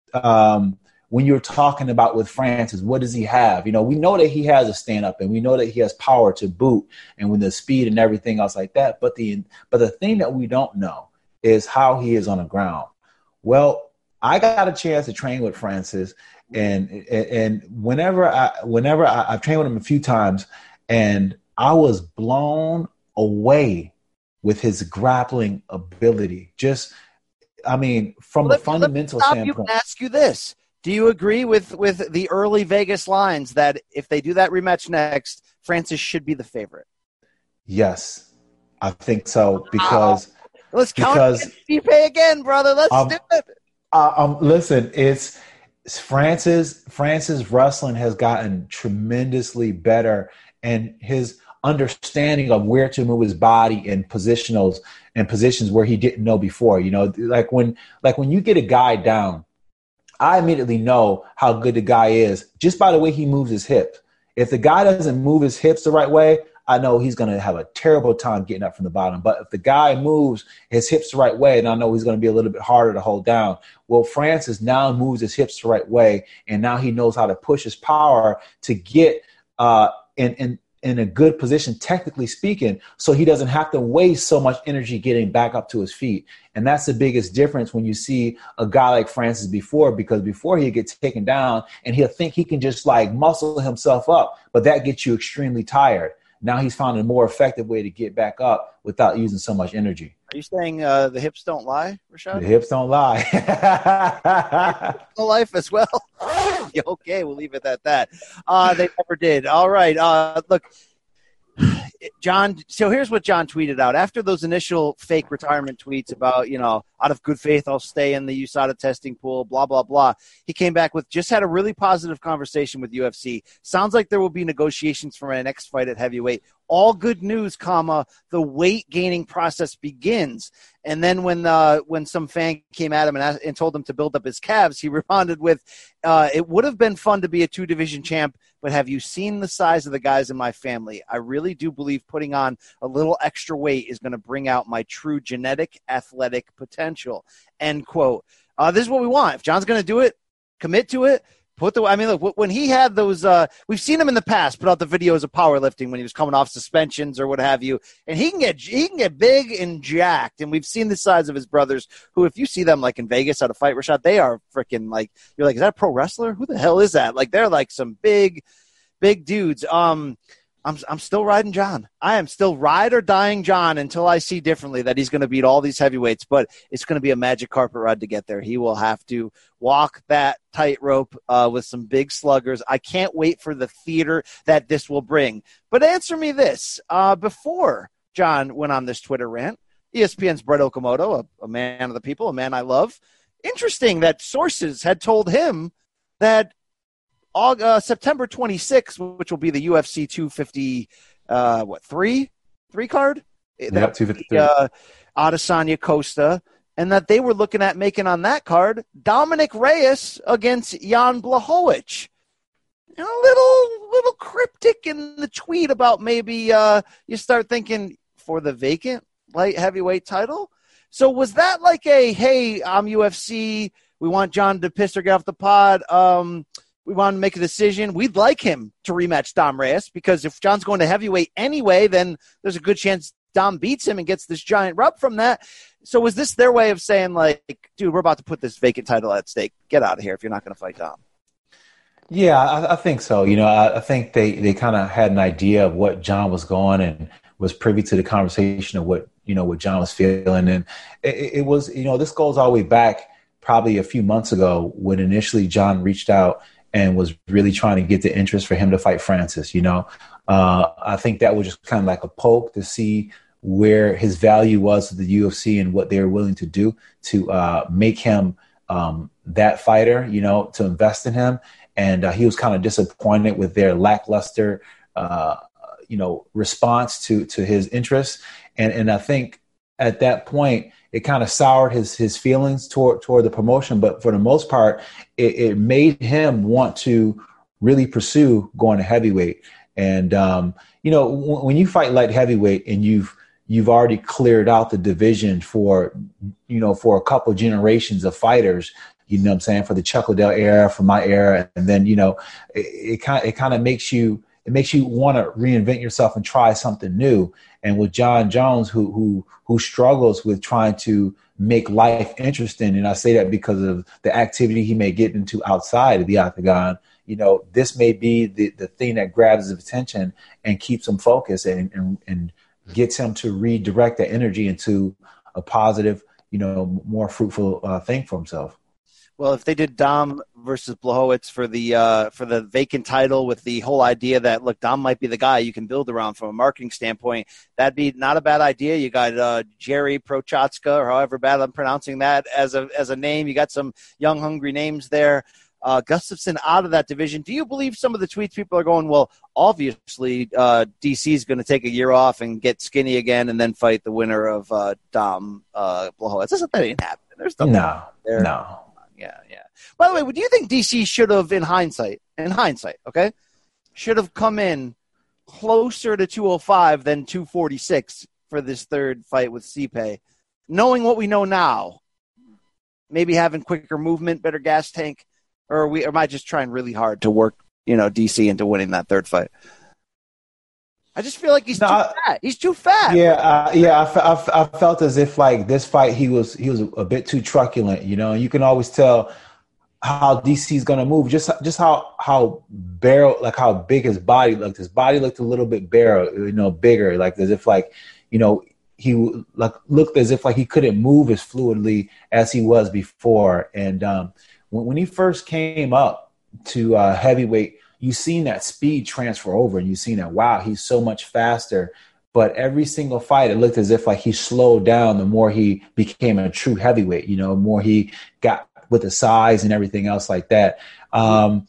F: um, when you're talking about with Francis, what does he have? You know, we know that he has a stand-up and we know that he has power to boot and with the speed and everything else like that. But the but the thing that we don't know is how he is on the ground. Well, I got a chance to train with Francis. And and whenever I whenever I, I've trained with him a few times, and I was blown away with his grappling ability. Just, I mean, from
C: well,
F: a fundamental
C: let me stop
F: standpoint.
C: You and ask you this: do you agree with with the early Vegas lines that if they do that rematch next, Francis should be the favorite?
F: Yes, I think so because
C: wow. Let's count
F: because
C: Stipe again, brother. Let's
F: um,
C: do it.
F: Uh, um, listen, it's. Francis Francis wrestling has gotten tremendously better, and his understanding of where to move his body in positionals and positions where he didn't know before. You know, like when like when you get a guy down, I immediately know how good the guy is just by the way he moves his hips. If the guy doesn't move his hips the right way, I know he's going to have a terrible time getting up from the bottom. But if the guy moves his hips the right way, then I know he's going to be a little bit harder to hold down. Well, Francis now moves his hips the right way, and now he knows how to push his power to get uh, in, in, in a good position, technically speaking, so he doesn't have to waste so much energy getting back up to his feet. And that's the biggest difference when you see a guy like Francis before, because before he gets taken down and he'll think he can just like muscle himself up, but that gets you extremely tired. Now he's found a more effective way to get back up without using so much energy.
C: Are you saying uh, the hips don't lie, Rashad?
F: The hips don't lie.
C: Life as well. Yeah, okay, we'll leave it at that. Uh, they never did. All right. Uh, look, John, so here's what John tweeted out. After those initial fake retirement tweets about, you know, out of good faith, I'll stay in the U S A D A testing pool, blah, blah, blah. He came back with, just had a really positive conversation with U F C. Sounds like there will be negotiations for my next fight at heavyweight. All good news, comma, the weight gaining process begins. And then when uh, when some fan came at him and, asked, and told him to build up his calves, he responded with, uh, it would have been fun to be a two-division champ, but have you seen the size of the guys in my family? I really do believe putting on a little extra weight is going to bring out my true genetic athletic potential, end quote. Uh, this is what we want. If John's going to do it, commit to it. Put the, I mean, look, when he had those, uh, we've seen him in the past put out the videos of powerlifting when he was coming off suspensions or what have you, and he can get he can get big and jacked. And we've seen the size of his brothers, who, if you see them like in Vegas at a fight, Rashad, they are freaking like, you're like, is that a pro wrestler? Who the hell is that? Like, they're like some big, big dudes. Um, I'm I'm still riding John. I am still ride or dying John until I see differently that he's going to beat all these heavyweights, but it's going to be a magic carpet ride to get there. He will have to walk that tightrope uh, with some big sluggers. I can't wait for the theater that this will bring. But answer me this. Uh, before John went on this Twitter rant, E S P N's Brett Okamoto, a, a man of the people, a man I love, interesting that sources had told him that Uh, September twenty-sixth, which will be the U F C two fifty, uh, what, three? Three card?
F: Yeah, two fifty-three.
C: Uh, Adesanya Costa, and that they were looking at making on that card Dominic Reyes against Jan Blachowicz. A little, little cryptic in the tweet about maybe uh, you start thinking for the vacant light heavyweight title. So was that like a, hey, I'm U F C, we want John to piss or get off the pod, um, we want to make a decision. We'd like him to rematch Dom Reyes, because if John's going to heavyweight anyway, then there's a good chance Dom beats him and gets this giant rub from that. So was this their way of saying, like, dude, we're about to put this vacant title at stake. Get out of here if you're not going to fight Dom.
F: Yeah, I, I think so. You know, I, I think they, they kind of had an idea of what John was going and was privy to the conversation of what, you know, what John was feeling. And it, it was, you know, this goes all the way back probably a few months ago when initially John reached out and was really trying to get the interest for him to fight Francis. You know, uh, I think that was just kind of like a poke to see where his value was to the U F C and what they were willing to do to uh, make him um, that fighter, you know, to invest in him. And uh, he was kind of disappointed with their lackluster, uh, you know, response to to his interests. And and I think at that point, it kind of soured his his feelings toward toward the promotion. But for the most part, it, it made him want to really pursue going to heavyweight. And, um, you know, w- when you fight light heavyweight and you've you've already cleared out the division for, you know, for a couple of generations of fighters, you know what I'm saying, for the Chuck Liddell era, for my era. And then, you know, it, it kind of, it kind of makes you, it makes you want to reinvent yourself and try something new. And with John Jones, who, who, who struggles with trying to make life interesting. And I say that because of the activity he may get into outside of the octagon. You know, this may be the, the thing that grabs his attention and keeps him focused and, and, and gets him to redirect that energy into a positive, you know, more fruitful uh, thing for himself.
C: Well, if they did Dom versus Blachowicz for the uh, for the vacant title with the whole idea that, look, Dom might be the guy you can build around from a marketing standpoint, that'd be not a bad idea. You got uh, Jerry Prochazka, or however bad I'm pronouncing that as a as a name. You got some young, hungry names there. Uh, Gustafsson out of that division. Do you believe some of the tweets people are going, well, obviously uh, D C is going to take a year off and get skinny again and then fight the winner of uh, Dom uh, Blachowicz? That didn't happen. There's
F: no,
C: there.
F: no.
C: Yeah, yeah. By the way, do you think D C should have, in hindsight, in hindsight, okay, should have come in closer to two oh five than two forty-six for this third fight with Stipe, knowing what we know now? Maybe having quicker movement, better gas tank, or are we? Or am I just trying really hard to work, you know, D C into winning that third fight? I just feel like he's no, too I, fat. He's too fat.
F: Yeah, uh, yeah. I, I, I felt as if like this fight, he was he was a bit too truculent. You know, you can always tell how D C's gonna move. Just just how how barrel like how big his body looked. His body looked a little bit barrel, you know, bigger. Like as if like you know he like looked as if like he couldn't move as fluidly as he was before. And um, when when he first came up to uh, heavyweight, you seen that speed transfer over, and you seen that wow, he's so much faster. But every single fight, it looked as if like he slowed down the more he became a true heavyweight. You know, the more he got with the size and everything else like that. Um,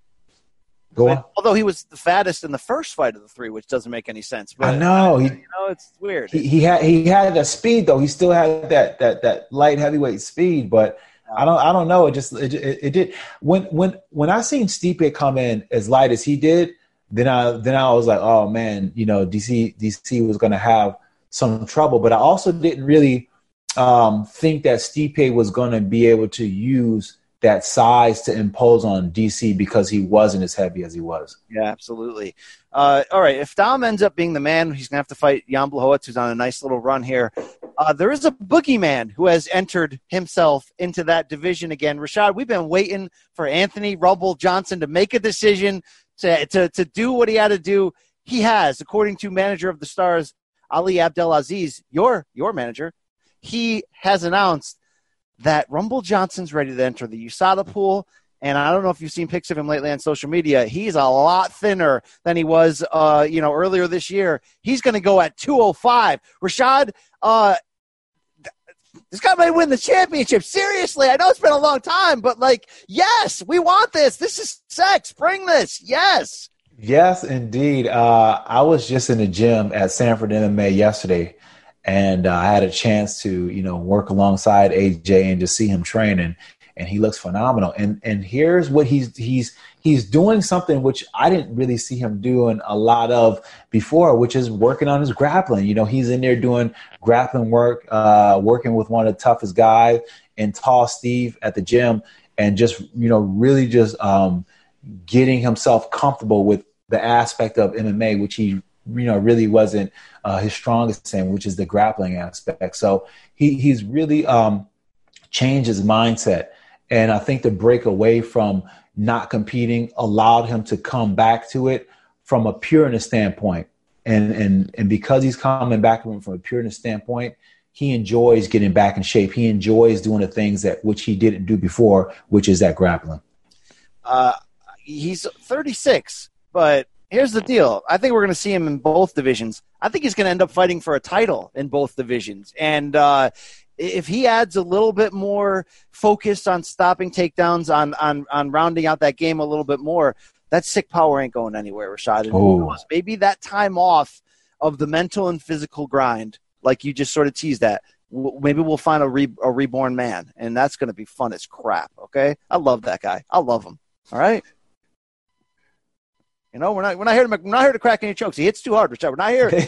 F: go on.
C: Although he was the fattest in the first fight of the three, which doesn't make any sense. But,
F: I know. He,
C: you know, it's weird.
F: He, he had he had that speed though. He still had that that that light heavyweight speed, but I don't I don't know. It just it, it, it did when when when I seen Stipe come in as light as he did. Then I then I was like, oh man, you know, D C D C was going to have some trouble. But I also didn't really um, think that Stipe was going to be able to use that size to impose on D C because he wasn't as heavy as he was.
C: Yeah, absolutely. Uh, all right, if Dom ends up being the man, he's going to have to fight Jan Blachowicz, who's on a nice little run here. Uh, there is a boogeyman who has entered himself into that division again. Rashad, we've been waiting for Anthony Rumble Johnson to make a decision. To, to to do what he had to do. He has, according to manager of the Stars, Ali Abdelaziz, your your manager, he has announced that Rumble Johnson's ready to enter the U S A D A pool. And I don't know if you've seen pics of him lately on social media. He's a lot thinner than he was, uh, you know, earlier this year. He's going to go at two oh five. Rashad, uh, this guy might win the championship. Seriously, I know it's been a long time, but, like, yes, we want this. This is sex. Bring this. Yes.
F: Yes, indeed. Uh, I was just in the gym at Sanford M M A yesterday, and uh, I had a chance to, you know, work alongside A J and just see him training, and he looks phenomenal. And and here's what he's he's he's doing something which I didn't really see him doing a lot of before, which is working on his grappling. You know, he's in there doing grappling work, uh, working with one of the toughest guys in Tall Steve at the gym, and just, you know, really just um, getting himself comfortable with the aspect of M M A, which he, you know, really wasn't uh, his strongest in, which is the grappling aspect. So he he's really um, changed his mindset. And I think the break away from not competing allowed him to come back to it from a pureness standpoint. And and and because he's coming back from, from a pureness standpoint, he enjoys getting back in shape. He enjoys doing the things that which he didn't do before, which is that grappling.
C: Uh, he's thirty-six, but here's the deal. I think we're going to see him in both divisions. I think he's going to end up fighting for a title in both divisions. And uh, if he adds a little bit more focus on stopping takedowns, on on on rounding out that game a little bit more, that sick power ain't going anywhere, Rashad. And who knows, maybe that time off of the mental and physical grind, like you just sort of teased that, maybe we'll find a, re- a reborn man, and that's going to be fun as crap, okay? I love that guy. I love him, all right? You know, we're not we're not here to we're not here to crack any jokes. He hits too hard, Rashad. We're not here.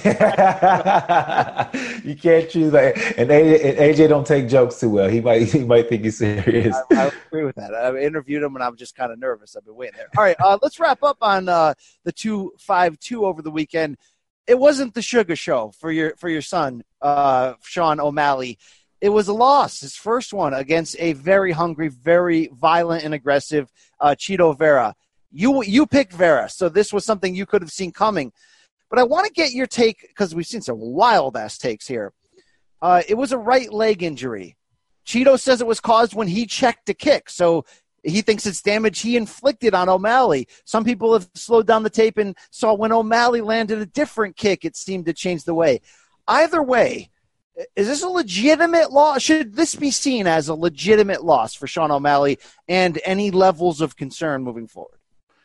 F: You can't choose that. And A J, and A J don't take jokes too well. He might he might think he's serious.
C: I, I agree with that. I interviewed him, and I'm just kind of nervous. I've been waiting there. All right, uh, let's wrap up on uh, the two five two over the weekend. It wasn't the sugar show for your for your son, uh, Sean O'Malley. It was a loss, his first one against a very hungry, very violent and aggressive uh, Chito Vera. You you picked Vera, so this was something you could have seen coming. But I want to get your take, because we've seen some wild-ass takes here. Uh, it was a right leg injury. Chito says it was caused when he checked a kick, so he thinks it's damage he inflicted on O'Malley. Some people have slowed down the tape and saw when O'Malley landed a different kick, it seemed to change the way. Either way, Is this a legitimate loss? Should this be seen as a legitimate loss for Sean O'Malley and any levels of concern moving forward?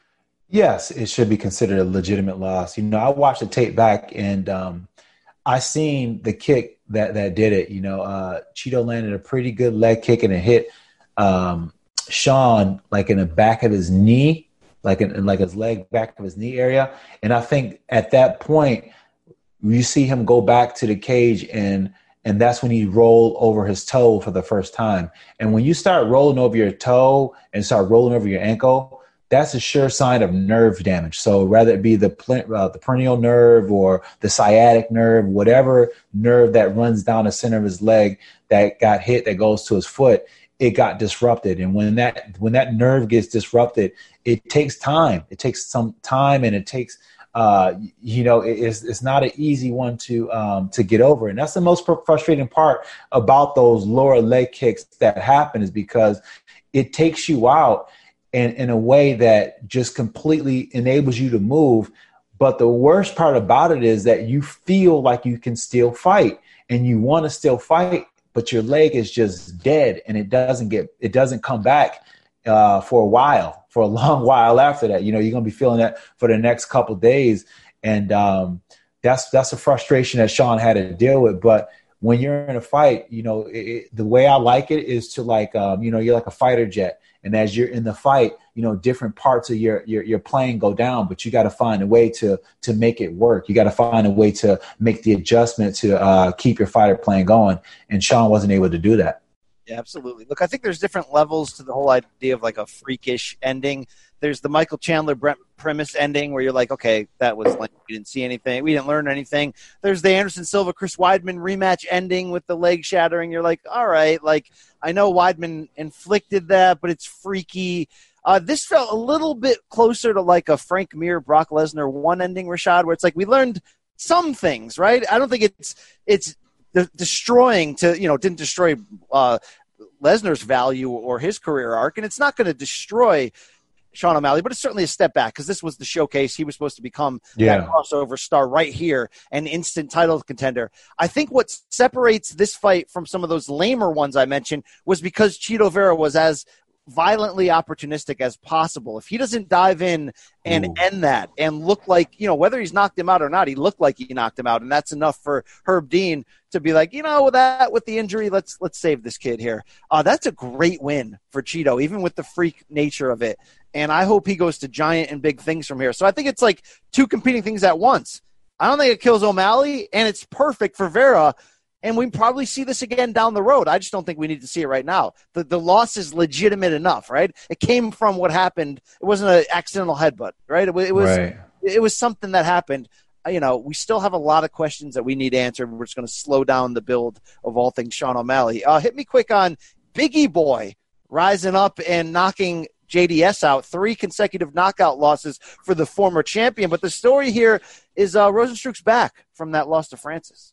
F: Yes, it should be considered a legitimate loss. You know, I watched the tape back and um, I seen the kick that, that did it. You know, uh, Cheeto landed a pretty good leg kick and it hit um, Sean like in the back of his knee, like in, in like his leg back of his knee area. And I think at that point, you see him go back to the cage and and that's when he rolled over his toe for the first time. And when you start rolling over your toe and start rolling over your ankle, that's a sure sign of nerve damage. So rather it be the uh, the peroneal nerve or the sciatic nerve, whatever nerve that runs down the center of his leg that got hit that goes to his foot, it got disrupted. And when that when that nerve gets disrupted, it takes time. It takes some time and it takes Uh, you know, it's it's not an easy one to um, to get over, and that's the most frustrating part about those lower leg kicks that happen is because it takes you out in in a way that just completely enables you to move. But the worst part about it is that you feel like you can still fight, and you want to still fight, but your leg is just dead, and it doesn't get it doesn't come back uh, for a while. For a long while after that, you know, you're going to be feeling that for the next couple of days. And um, that's that's a frustration that Sean had to deal with. But when you're in a fight, you know, it, it, the way I like it is to like, um, you know, you're like a fighter jet. And as you're in the fight, you know, different parts of your your, your plane go down, but you got to find a way to to make it work. You got to find a way to make the adjustment to uh, keep your fighter plane going. And Sean wasn't able to do that.
C: Yeah, absolutely. Look, I think there's different levels to the whole idea of like a freakish ending. There's the Michael Chandler Brent Primus ending where you're like, okay, that was like we didn't see anything. We didn't learn anything. There's the Anderson Silva, Chris Weidman rematch ending with the leg shattering. You're like, all right, like I know Weidman inflicted that, but it's freaky. Uh, this felt a little bit closer to like a Frank Mir, Brock Lesnar one ending, Rashad, where it's like we learned some things, right? I don't think it's it's de- destroying to, you know, didn't destroy uh, Lesnar's value or his career arc, and it's not going to destroy Sean O'Malley, but it's certainly a step back because this was the showcase. He was supposed to become yeah. that crossover star right here, an instant title contender. I think what separates this fight from some of those lamer ones I mentioned was because Chito Vera was as violently opportunistic as possible. If he doesn't dive in and Ooh. end that and look like, you know, whether he's knocked him out or not, he looked like he knocked him out, and that's enough for Herb Dean to be like, you know, with that, with the injury, let's let's save this kid here. Uh, that's a great win for Chito, even with the freak nature of it. And I hope he goes to giant and big things from here. So I think it's like two competing things at once. I don't think it kills O'Malley, and it's perfect for Vera. And we probably see this again down the road. I just don't think we need to see it right now. The the loss is legitimate enough, right? It came from what happened. It wasn't an accidental headbutt, right? It, it was right. It was something that happened. You know, we still have a lot of questions that we need answered. We're just going to slow down the build of all things Sean O'Malley. Uh, hit me quick on Biggie Boy rising up and knocking J D S out. Three consecutive knockout losses for the former champion. But the story here is uh, Rozenstruik's back from that loss to Francis.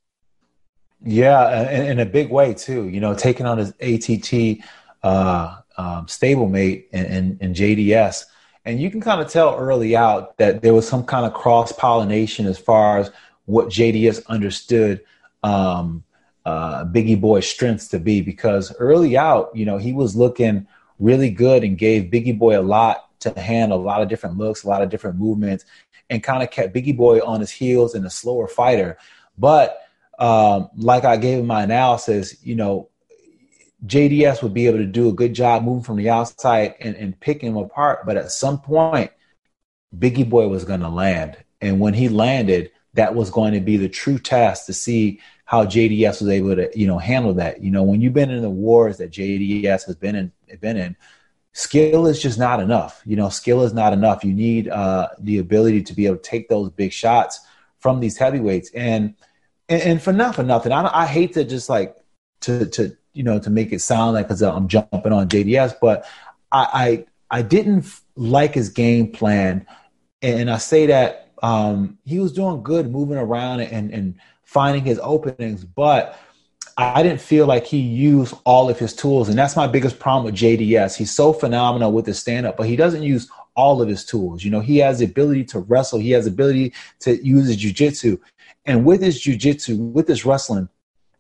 F: Yeah, in, in a big way, too. You know, taking on his A T T uh, um, stablemate in, in, in J D S. And you can kind of tell early out that there was some kind of cross-pollination as far as what J D S understood um, uh, Biggie Boy's strengths to be. Because early out, you know, he was looking really good and gave Biggie Boy a lot to handle, a lot of different looks, a lot of different movements, and kind of kept Biggie Boy on his heels and a slower fighter. But Um, like I gave in my analysis, you know, J D S would be able to do a good job moving from the outside and, and picking him apart. But at some point, Biggie Boy was going to land. And when he landed, that was going to be the true test to see how J D S was able to, you know, handle that. You know, when you've been in the wars that J D S has been in, been in, skill is just not enough. You know, skill is not enough. You need uh, the ability to be able to take those big shots from these heavyweights. And And, and for not for nothing, I, I hate to just like to to you know to make it sound like because I'm jumping on J D S, but I I, I didn't like his game plan, and I say that um, he was doing good moving around and and finding his openings, but I didn't feel like he used all of his tools, and that's my biggest problem with J D S. He's so phenomenal with his stand up, but he doesn't use all of his tools. You know, he has the ability to wrestle, he has the ability to use his jiu-jitsu. And with his jiu-jitsu, with his wrestling,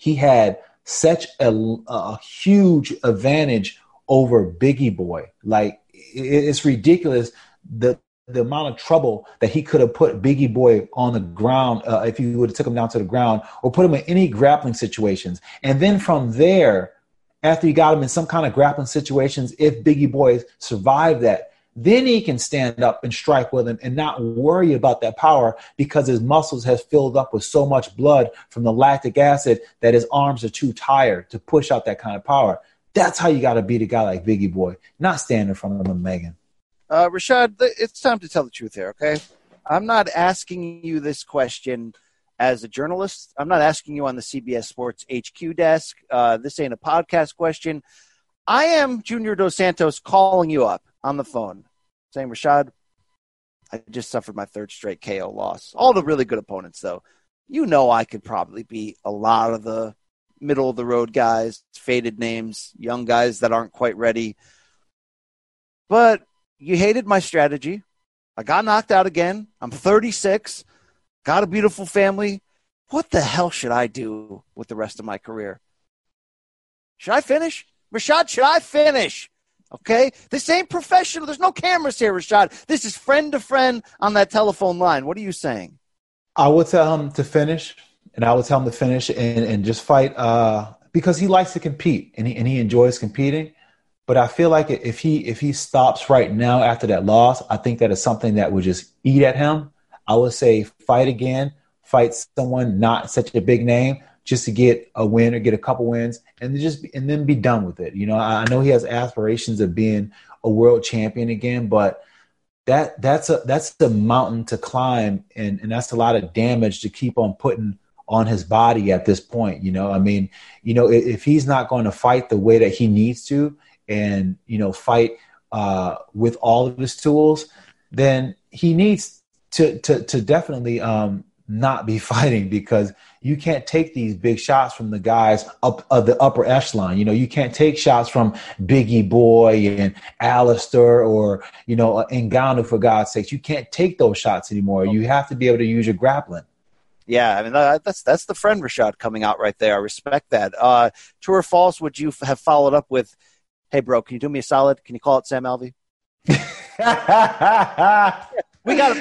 F: he had such a, a huge advantage over Biggie Boy. Like, it's ridiculous the the amount of trouble that he could have put Biggie Boy on the ground uh, if you would have took him down to the ground or put him in any grappling situations. And then from there, after you got him in some kind of grappling situations, if Biggie Boy survived that, then he can stand up and strike with him and not worry about that power because his muscles have filled up with so much blood from the lactic acid that his arms are too tired to push out that kind of power. That's how you got to beat a guy like Biggie Boy, not stand in front of him, Megan.
C: Uh, Rashad, it's time to tell the truth here, okay? I'm not asking you this question as a journalist. I'm not asking you on the C B S Sports H Q desk. Uh, this ain't a podcast question. I am Junior Dos Santos calling you up on the phone saying, Rashad, I just suffered my third straight K O loss. All the really good opponents, though. You know I could probably beat a lot of the middle-of-the-road guys, faded names, young guys that aren't quite ready. But you hated my strategy. I got knocked out again. I'm thirty-six, got a beautiful family. What the hell should I do with the rest of my career? Should I finish? Rashad, should I finish? Okay? This ain't professional. There's no cameras here, Rashad. This is friend to friend on that telephone line. What are you saying?
F: I would tell him to finish, and I would tell him to finish and, and just fight uh, because he likes to compete, and he, and he enjoys competing. But I feel like if he if he stops right now after that loss, I think that is something that would just eat at him. I would say fight again, fight someone not such a big name just to get a win or get a couple wins and just and then be done with it. You know, I know he has aspirations of being a world champion again, but that that's a that's the mountain to climb, and, and that's a lot of damage to keep on putting on his body at this point. You know, I mean, you know, if, if he's not going to fight the way that he needs to, and, you know, fight uh, with all of his tools, then he needs to to, to definitely um, not be fighting, because you can't take these big shots from the guys up of the upper echelon. You know, you can't take shots from Biggie Boy and Alistair or, you know, Ngannou, for God's sakes. You can't take those shots anymore. You have to be able to use your grappling.
C: Yeah, I mean, that's that's the friend Rashad coming out right there. I respect that. Uh, true or false, would you have followed up with, hey, bro, can you do me a solid? Can you call it Sam Alvey? We got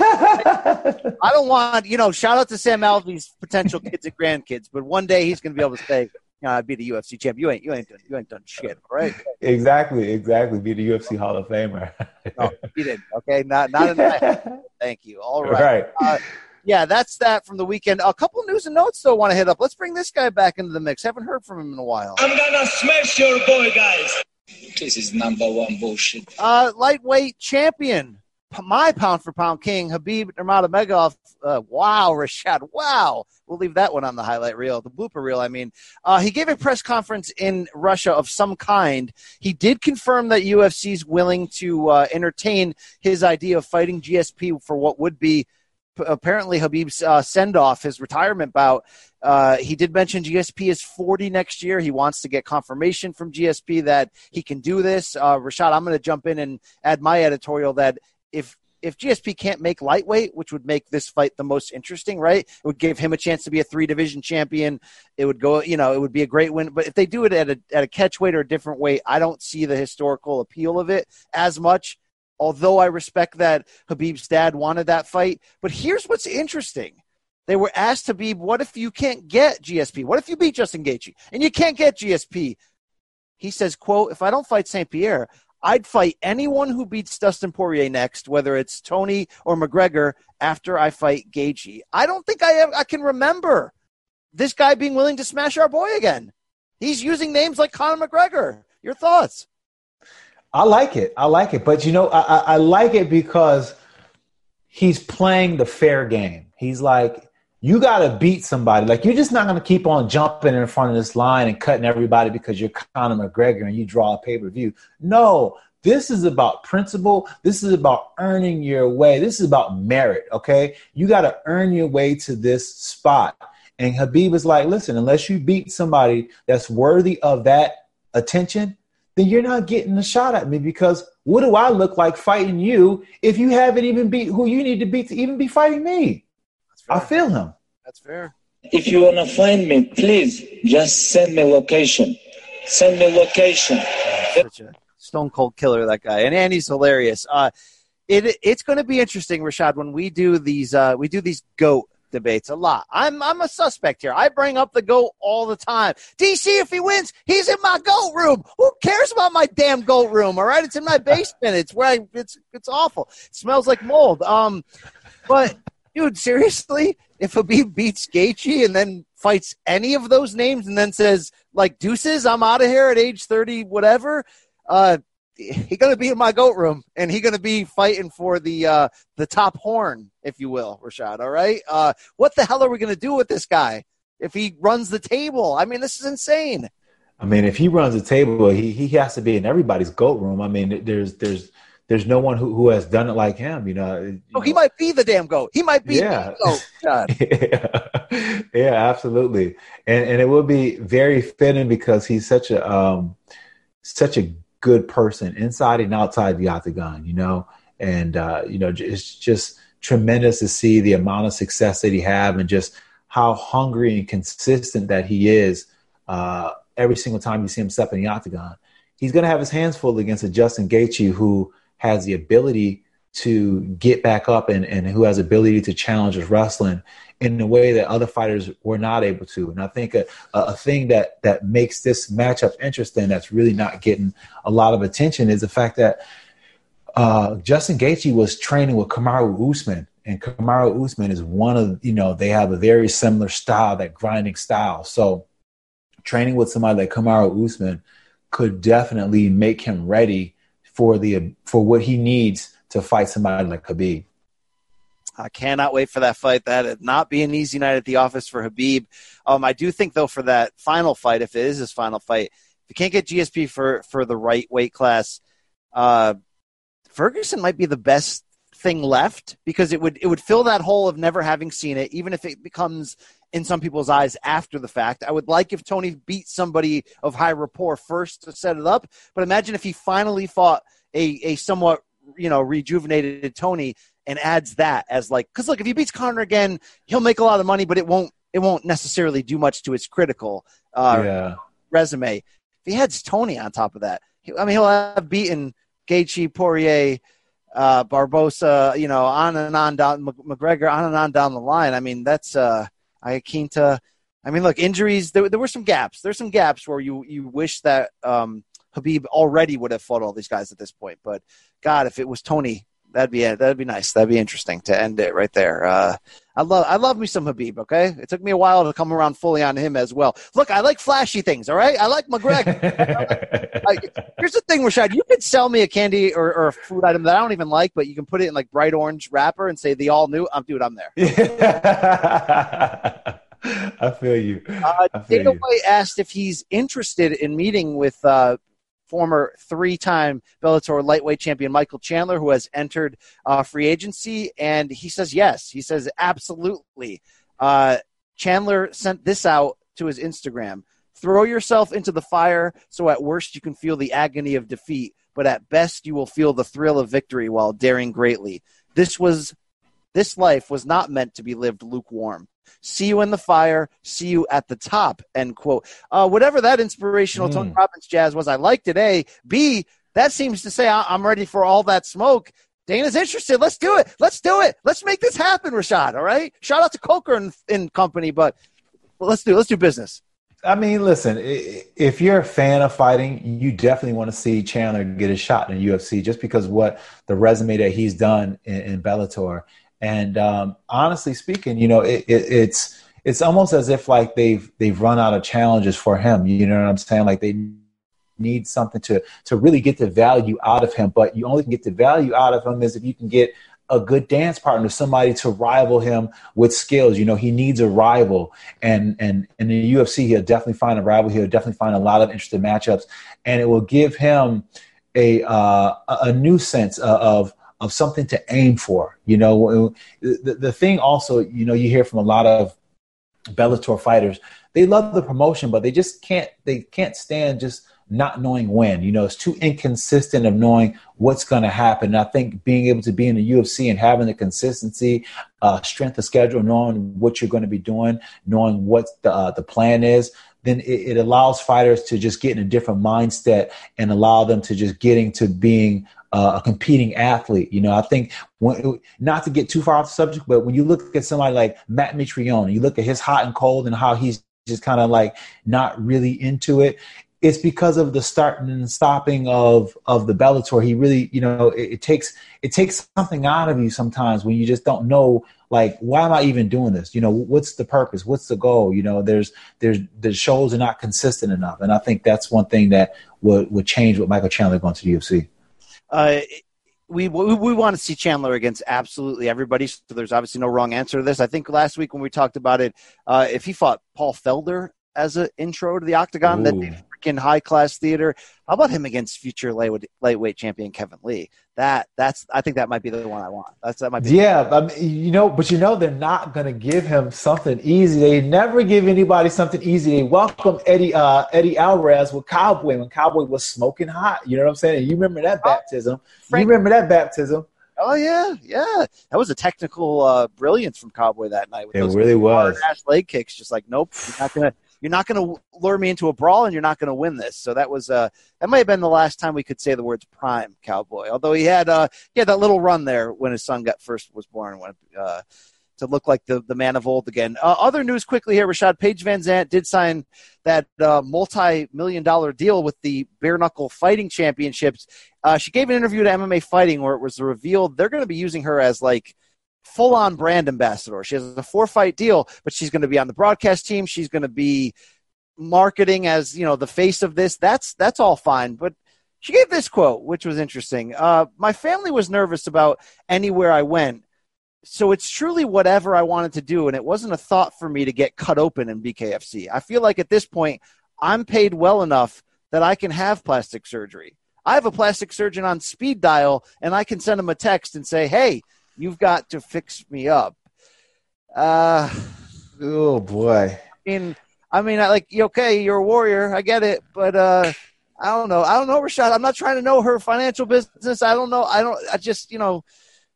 C: to – I don't want – you know, shout out to Sam Alvey's potential kids and grandkids, but one day he's going to be able to say, you know, I'd be the U F C champ. You ain't, you ain't, done, you ain't done shit, all right?
F: Exactly, exactly. Be the U F C Hall of Famer.
C: No, he didn't, okay? Not, not in that. Thank you. All right.
F: Right.
C: Uh, yeah, that's that from the weekend. A couple of news and notes, though, I want to hit up. Let's bring this guy back into the mix. Haven't heard from him in a while.
E: I'm gonna smash your boy, guys.
I: This is number one bullshit.
C: Uh, lightweight champion, my pound-for-pound king, Khabib Nurmagomedov. Uh, wow, Rashad, wow. We'll leave that one on the highlight reel, the blooper reel, I mean. Uh, he gave a press conference in Russia of some kind. He did confirm that U F C is willing to uh, entertain his idea of fighting G S P for what would be apparently Khabib's uh, send-off, his retirement bout. Uh, he did mention G S P is forty next year. He wants to get confirmation from G S P that he can do this. Uh, Rashad, I'm going to jump in and add my editorial that if if G S P can't make lightweight, which would make this fight the most interesting, right? It would give him a chance to be a three-division champion. It would go, you know, it would be a great win. But if they do it at a at a catch weight or a different weight, I don't see the historical appeal of it as much. Although I respect that Khabib's dad wanted that fight. But here's what's interesting. They were asked Khabib, what if you can't get G S P? What if you beat Justin Gaethje and you can't get G S P? He says, quote, if I don't fight Saint Pierre, I'd fight anyone who beats Dustin Poirier next, whether it's Tony or McGregor, after I fight Gaethje. I don't think I have, I can remember this guy being willing to smash our boy again. He's using names like Conor McGregor. Your thoughts?
F: I like it. I like it. But, you know, I, I like it because he's playing the fair game. He's like, you got to beat somebody. Like, you're just not going to keep on jumping in front of this line and cutting everybody because you're Conor McGregor and you draw a pay-per-view. No, this is about principle. This is about earning your way. This is about merit, okay? You got to earn your way to this spot. And Khabib is like, listen, unless you beat somebody that's worthy of that attention, then you're not getting a shot at me, because what do I look like fighting you if you haven't even beat who you need to beat to even be fighting me?
C: That's fair.
F: I feel him.
C: That's fair.
I: If you want to find me, please just send me location. Send me location.
C: Such a stone cold killer, that guy. And Andy's hilarious. Uh, it It's going to be interesting, Rashad, when we do these uh, we do these GOAT debates a lot. I'm I'm a suspect here. I bring up the GOAT all the time. D C, if he wins, he's in my GOAT room. Who cares about my damn GOAT room? All right, it's in my basement. It's where I, it's it's awful. It smells like mold. Um, but dude, seriously, if Khabib beats Gaethje and then fights any of those names and then says like deuces, I'm out of here at age thirty, whatever. Uh, He's going to be in my GOAT room, and he's going to be fighting for the uh, the top horn, if you will, Rashad, all right? Uh, what the hell are we going to do with this guy if he runs the table? I mean, this is insane.
F: I mean, if he runs the table, he he has to be in everybody's GOAT room. I mean, there's there's there's no one who, who has done it like him, you know. You
C: oh,
F: know.
C: He might be the damn GOAT. He might be
F: yeah.
C: the GOAT. God.
F: yeah. yeah, absolutely. And and it will be very fitting because he's such a um, such a good person inside and outside the octagon, you know, and, uh, you know, it's just tremendous to see the amount of success that he have and just how hungry and consistent that he is uh, every single time you see him step in the octagon. He's going to have his hands full against a Justin Gaethje who has the ability to get back up and, and who has the ability to challenge his wrestling in a way that other fighters were not able to. And I think a, a thing that, that makes this matchup interesting that's really not getting a lot of attention is the fact that uh, Justin Gaethje was training with Kamaru Usman. And Kamaru Usman is one of, you know, they have a very similar style, that grinding style. So training with somebody like Kamaru Usman could definitely make him ready for the for what he needs to fight somebody like Khabib.
C: I cannot wait for that fight. That'd not be an easy night at the office for Khabib. Um, I do think, though, for that final fight, if it is his final fight, if you can't get G S P for, for the right weight class, uh, Ferguson might be the best thing left because it would it would fill that hole of never having seen it, even if it becomes, in some people's eyes, after the fact. I would like if Tony beat somebody of high rapport first to set it up, but imagine if he finally fought a, a somewhat, you know, rejuvenated Tony and adds that as like, because look, if he beats Conor again, he'll make a lot of money, but it won't it won't necessarily do much to his critical uh,
F: yeah. resume.
C: If he adds Tony on top of that, I mean, he'll have beaten Gaethje, Poirier, uh, Barbosa, you know, on and on down, McGregor, on and on down the line. I mean, that's uh, Iaquinta. I mean, look, injuries. There, there were some gaps. There's some gaps where you you wish that um, Khabib already would have fought all these guys at this point. But God, if it was Tony, that'd be that'd be nice. That'd be interesting to end it right there. Uh, I love I love me some Khabib. Okay, it took me a while to come around fully on him as well. Look, I like flashy things. All right, I like McGregor. I, here's the thing, Rashad. You could sell me a candy or, or a food item that I don't even like, but you can put it in like bright orange wrapper and say the all new. I'm dude. I'm there.
F: Yeah. I feel you.
C: Uh,
F: I feel
C: Dana
F: you.
C: White asked if he's interested in meeting with uh, former three-time Bellator lightweight champion Michael Chandler, who has entered uh, free agency, and he says yes. He says absolutely. Uh, Chandler sent this out to his Instagram. Throw yourself into the fire so at worst you can feel the agony of defeat, but at best you will feel the thrill of victory while daring greatly. This was, this life was not meant to be lived lukewarm. See you in the fire, see you at the top, end quote. Uh, whatever that inspirational mm. Tony Robbins jazz was, I liked it, A. B, that seems to say I'm ready for all that smoke. Dana's interested. Let's do it. Let's do it. Let's make this happen, Rashad, all right? Shout out to Coker and, and company, but let's do let's do business.
F: I mean, listen, if you're a fan of fighting, you definitely want to see Chandler get a shot in the U F C just because of what the resume that he's done in, in Bellator. And um, honestly speaking, you know, it, it, it's it's almost as if like they've they've run out of challenges for him. You know what I'm saying? Like they need something to to really get the value out of him. But you only can get the value out of him is if you can get a good dance partner, somebody to rival him with skills. You know, he needs a rival. And and in the U F C, he'll definitely find a rival. He'll definitely find a lot of interesting matchups. And it will give him a uh, a new sense of of something to aim for. You know, the, the thing also, you know, you hear from a lot of Bellator fighters, they love the promotion, but they just can't, they can't stand just not knowing when. You know, it's too inconsistent of knowing what's going to happen. And I think being able to be in the U F C and having the consistency, uh, strength of schedule, knowing what you're going to be doing, knowing what the uh, the plan is, then it, it allows fighters to just get in a different mindset and allow them to just getting to being uh, a competing athlete. You know, I think when, not to get too far off the subject, but when you look at somebody like Matt Mitrione, you look at his hot and cold and how he's just kind of like not really into it. It's because of the starting and stopping of of the Bellator. He really, you know, it, it takes it takes something out of you sometimes when you just don't know, like, why am I even doing this? You know, what's the purpose? What's the goal? You know, there's there's the shows are not consistent enough, and I think that's one thing that would would change with Michael Chandler going to the U F C.
C: Uh, we, we we want to see Chandler against absolutely everybody, so there's obviously no wrong answer to this. I think last week when we talked about it, uh, if he fought Paul Felder as an intro to the octagon, that'd be freaking high-class theater. How about him against future lightweight, lightweight champion Kevin Lee? That that's I think that might be the one I want. That's that might be.
F: Yeah, I mean, you know, but you know they're not going to give him something easy. They never give anybody something easy. They welcome Eddie uh, Eddie Alvarez with Cowboy when Cowboy was smoking hot. You know what I'm saying? And you remember that baptism?
C: Frank,
F: you remember that baptism?
C: Oh yeah, yeah. That was a technical uh, brilliance from Cowboy that night. With
F: it
C: those
F: really was.
C: Hard-ass leg kicks, just like nope, you're not gonna. You're not going to lure me into a brawl, and you're not going to win this. So that was uh, that might have been the last time we could say the words prime Cowboy. Although he had uh, he had that little run there when his son got first was born, when uh, to look like the, the man of old again. Uh, other news quickly here, Rashad. Paige Van Zandt did sign that uh, multi-million dollar deal with the Bare Knuckle Fighting Championships. Uh, she gave an interview to M M A Fighting where it was revealed they're going to be using her as like full-on brand ambassador. She has a four-fight deal, but she's going to be on the broadcast team. She's going to be marketing as, you know, the face of this. That's that's all fine. But she gave this quote, which was interesting. Uh, my family was nervous about anywhere I went, so it's truly whatever I wanted to do, and it wasn't a thought for me to get cut open in B K F C. I feel like at this point, I'm paid well enough that I can have plastic surgery. I have a plastic surgeon on speed dial, and I can send him a text and say, hey, you've got to fix me up. Uh,
F: oh, boy.
C: I mean, I mean, I like, okay, you're a warrior. I get it. But uh, I don't know. I don't know, Rashad. I'm not trying to know her financial business. I don't know. I don't, I just, you know,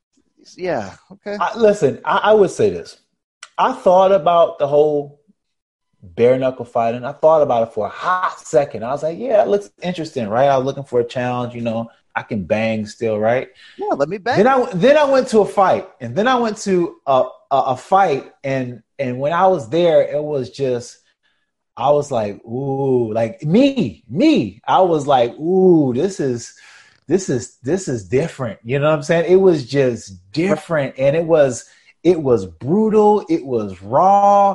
C: yeah. Okay.
F: I, listen, I, I would say this. I thought about the whole bare knuckle fighting. I thought about it for a hot second. I was like, yeah, it looks interesting, right? I was looking for a challenge, you know. I can bang still, right?
C: Yeah, let me bang.
F: Then I then I went to a fight, and then I went to a, a a fight, and and when I was there, it was just I was like, ooh, like me, me. I was like, ooh, this is this is this is different. You know what I'm saying? It was just different, and it was it was brutal. It was raw,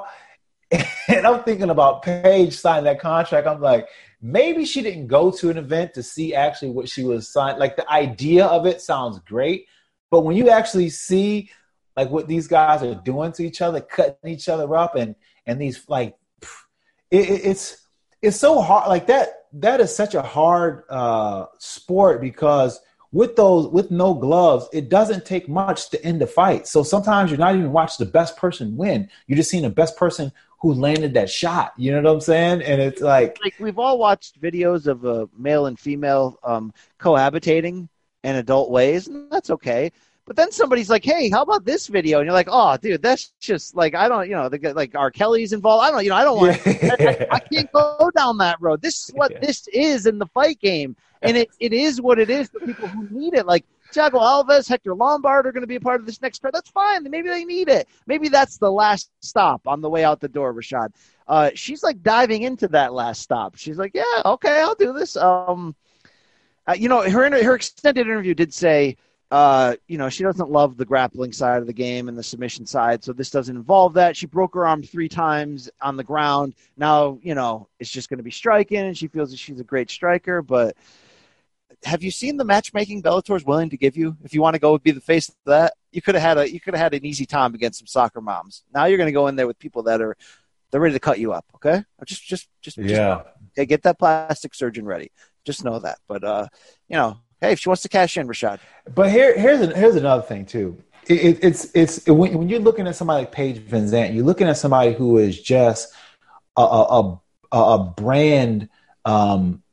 F: and I'm thinking about Paige signing that contract. I'm like, maybe she didn't go to an event to see actually what she was signed. Like the idea of it sounds great, but when you actually see like what these guys are doing to each other, cutting each other up, and and these like, it, it's it's so hard. Like that that is such a hard uh, sport because with those with no gloves, it doesn't take much to end the fight. So sometimes you're not even watching the best person win. You're just seeing the best person who landed that shot. You know what I'm saying? And it's like,
C: like we've all watched videos of a male and female um, cohabitating in adult ways, and that's okay. But then somebody's like, hey, how about this video? And you're like, oh, dude, that's just like, I don't, you know, the, like R. Kelly's involved. I don't, you know, I don't want, yeah. I, I can't go down that road. This is what yeah. this is in the fight game. And it, it is what it is for people who need it. Like Thiago Alves, Hector Lombard are going to be a part of this next card. That's fine. Maybe they need it. Maybe that's the last stop on the way out the door, Rashad. Uh, she's like diving into that last stop. She's like, yeah, okay, I'll do this. Um, uh, you know, her her extended interview did say, uh, you know, she doesn't love the grappling side of the game and the submission side, so this doesn't involve that. She broke her arm three times on the ground. Now, you know, it's just going to be striking, and she feels that she's a great striker, but have you seen the matchmaking Bellator is willing to give you? If you want to go be the face of that, you could have had a you could have had an easy time against some soccer moms. Now you're going to go in there with people that are they're ready to cut you up. Okay, just just just
F: yeah.
C: Just, get that plastic surgeon ready. Just know that. But uh, you know, hey, if she wants to cash in, Rashad.
F: But here here's an, here's another thing too. It, it, it's it's when, when you're looking at somebody like Paige Van Zandt, you're looking at somebody who is just a a, a, a brand. Um,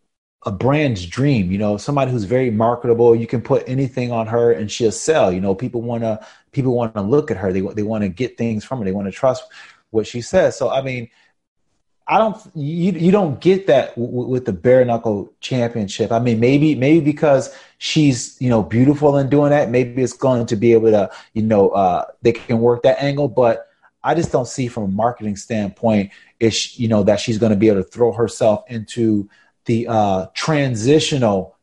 F: a brand's dream, you know, somebody who's very marketable. You can put anything on her and she'll sell. You know, people want to people want to look at her. They they want to get things from her. They want to trust what she says. So, I mean, I don't you you don't get that w- with the bare knuckle championship. I mean, maybe maybe because she's, you know, beautiful in doing that. Maybe it's going to be able to, you know, uh, they can work that angle. But I just don't see from a marketing standpoint, is you know that she's going to be able to throw herself into the uh, transitional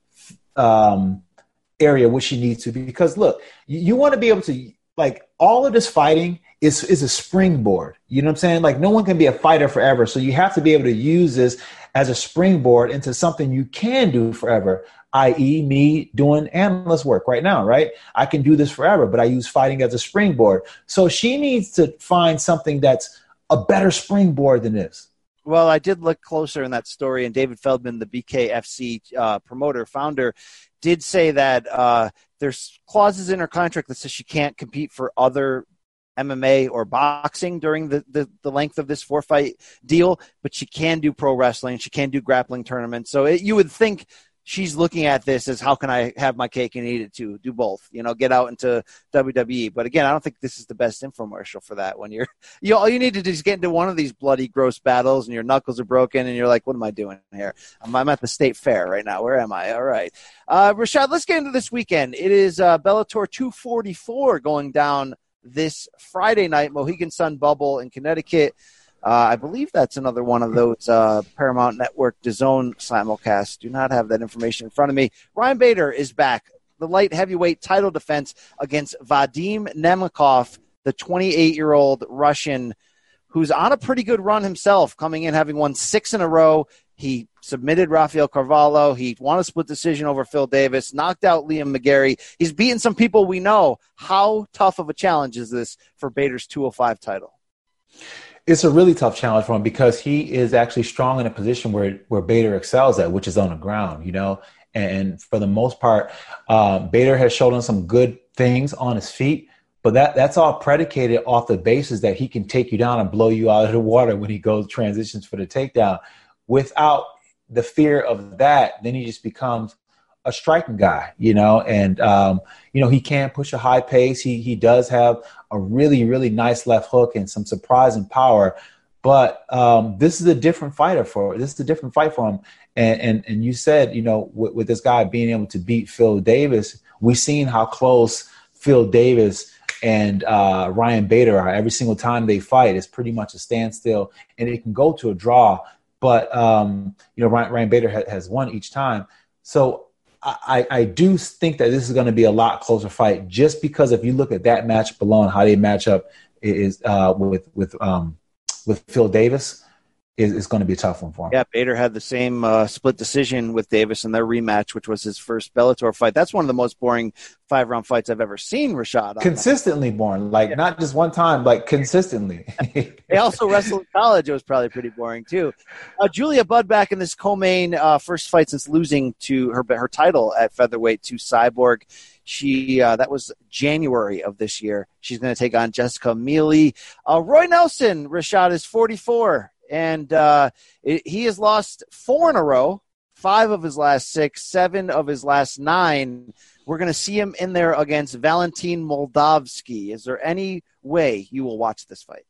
F: um, area which she needs to be. Because look, you, you want to be able to, like, all of this fighting is is a springboard. You know what I'm saying? Like, no one can be a fighter forever. So you have to be able to use this as a springboard into something you can do forever, that is me doing analyst work right now, right? I can do this forever, but I use fighting as a springboard. So she needs to find something that's a better springboard than this.
C: Well, I did look closer in that story, and David Feldman, the B K F C uh, promoter, founder, did say that uh, there's clauses in her contract that says she can't compete for other M M A or boxing during the, the, the length of this four-fight deal, but she can do pro wrestling. She can do grappling tournaments. So it, you would think she's looking at this as, how can I have my cake and eat it too? Do both, you know, get out into W W E. But again, I don't think this is the best infomercial for that. When you're, you all you need to do is get into one of these bloody, gross battles and your knuckles are broken and you're like, what am I doing here? I'm, I'm at the state fair right now. Where am I? All right. Uh, Rashad, let's get into this weekend. It is uh, Bellator two forty-four going down this Friday night, Mohegan Sun Bubble in Connecticut. Uh, I believe that's another one of those uh, Paramount Network DAZN simulcasts. Do not have that information in front of me. Ryan Bader is back. The light heavyweight title defense against Vadim Nemikov, the twenty-eight-year-old Russian who's on a pretty good run himself, coming in having won six in a row. He submitted Rafael Carvalho. He won a split decision over Phil Davis, knocked out Liam McGarry. He's beaten some people we know. How tough of a challenge is this for Bader's two oh five title?
F: It's a really tough challenge for him because he is actually strong in a position where, where Bader excels at, which is on the ground, you know. And for the most part, um, Bader has shown him some good things on his feet, but that that's all predicated off the basis that he can take you down and blow you out of the water when he goes transitions for the takedown. Without the fear of that, then he just becomes a striking guy, you know, and, um, you know, he can push a high pace. He he does have a really, really nice left hook and some surprising power. But um, this is a different fighter for this is a different fight for him. And and, and you said, you know, with, with this guy being able to beat Phil Davis, we've seen how close Phil Davis and uh, Ryan Bader are. Every single time they fight, it's pretty much a standstill, and it can go to a draw. But, um, you know, Ryan, Ryan Bader ha- has won each time. So I, I do think that this is going to be a lot closer fight just because if you look at that match below and how they match up is uh, with with um, with Phil Davis, is, is going to be a tough one for him.
C: Yeah, Bader had the same uh, split decision with Davis in their rematch, which was his first Bellator fight. That's one of the most boring five-round fights I've ever seen, Rashad.
F: Consistently boring, like yeah. Not just one time, like consistently.
C: They also wrestled in college. It was probably pretty boring, too. Uh, Julia Budd back in this co-main uh, first fight since losing to her her title at featherweight to Cyborg. She uh, that was January of this year. She's going to take on Jessica Mealy. Uh, Roy Nelson, Rashad, is forty-four. And uh, it, he has lost four in a row, five of his last six, seven of his last nine. We're going to see him in there against Valentin Moldavsky. Is there any way you will watch this fight?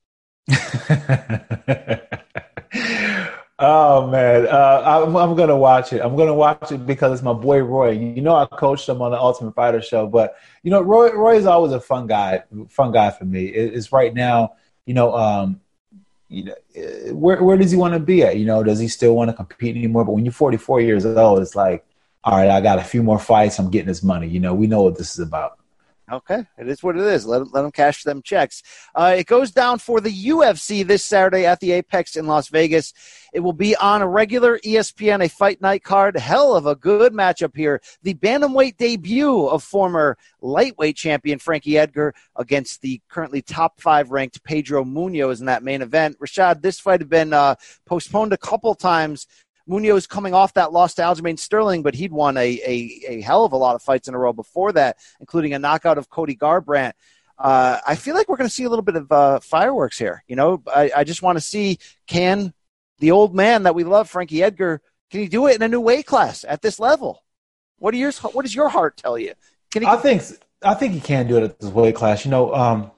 F: Oh, man. Uh, I'm, I'm going to watch it. I'm going to watch it because it's my boy Roy. You know I coached him on the Ultimate Fighter show. But, you know, Roy Roy is always a fun guy, fun guy for me. It, it's right now, you know, um, You know, where where does he want to be at? You know, does he still want to compete anymore? But when you're forty-four years old, it's like, all right, I got a few more fights. I'm getting this money. You know, we know what this is about.
C: Okay, it is what it is. Let, let them cash them checks. Uh, it goes down for the U F C this Saturday at the Apex in Las Vegas. It will be on a regular E S P N, a fight night card. Hell of a good matchup here. The bantamweight debut of former lightweight champion Frankie Edgar against the currently top five ranked Pedro Munoz in that main event. Rashad, this fight had been uh, postponed a couple times. Munoz coming off that loss to Aljamain Sterling, but he'd won a, a, a hell of a lot of fights in a row before that, including a knockout of Cody Garbrandt. Uh, I feel like we're going to see a little bit of uh, fireworks here. You know, I, I just want to see, can the old man that we love, Frankie Edgar, Can he do it in a new weight class at this level? What, are yours, what does your heart tell you? Can he?
F: I think I think he can do it at this weight class. You know, um,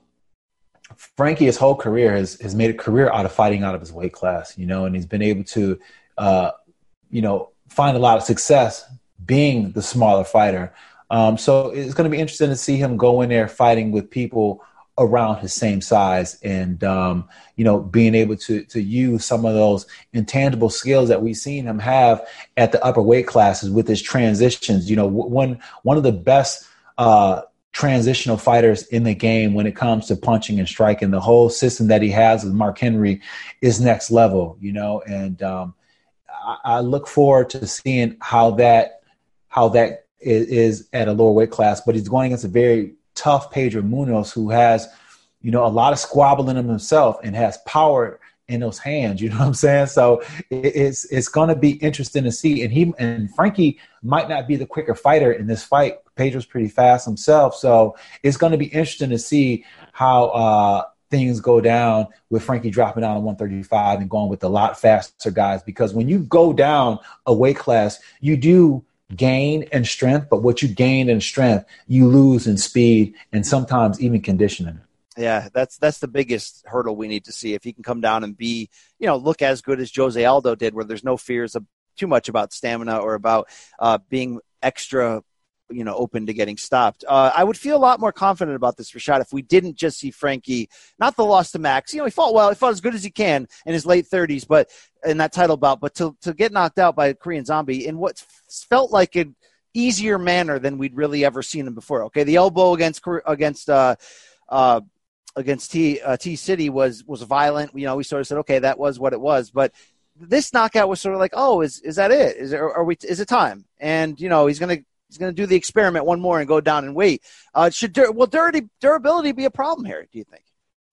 F: Frankie, his whole career has, has made a career out of fighting out of his weight class, you know, and he's been able to, uh, you know, find a lot of success being the smaller fighter. Um, so it's going to be interesting to see him go in there fighting with people around his same size and, um, you know, being able to to use some of those intangible skills that we've seen him have at the upper weight classes with his transitions. You know, one, one of the best uh, transitional fighters in the game when it comes to punching and striking. The whole system that he has with Mark Henry is next level, you know, and um, I, I look forward to seeing how that how that is, is at a lower weight class. But he's going against a very tough Pedro Munoz, who has, you know, a lot of squabble in him himself and has power in those hands. You know what I'm saying? So it, it's it's going to be interesting to see. And he and Frankie might not be the quicker fighter in this fight. Pedro's pretty fast himself, so it's going to be interesting to see how uh, things go down with Frankie dropping down to one thirty-five and going with a lot faster guys. Because when you go down a weight class, you do gain in strength, but what you gain in strength, you lose in speed and sometimes even conditioning.
C: Yeah, that's that's the biggest hurdle we need to see. If he can come down and be, you know, look as good as Jose Aldo did, where there's no fears of too much about stamina or about uh, being extra, you know, open to getting stopped. Uh, I would feel a lot more confident about this, Rashad, if we didn't just see Frankie, not the loss to Max. You know, he fought well. He fought as good as he can in his late thirties, but in that title bout, but to, to get knocked out by a Korean Zombie in what felt like an easier manner than we'd really ever seen him before. Okay, the elbow against against uh, uh, against T uh, T City was was violent. You know, we sort of said, okay, that was what it was, but this knockout was sort of like, oh, is is that it? Is it, are we? Is it time? And you know, he's gonna. He's going to do the experiment one more and go down and wait. Uh, should will durability, durability be a problem here, do you think?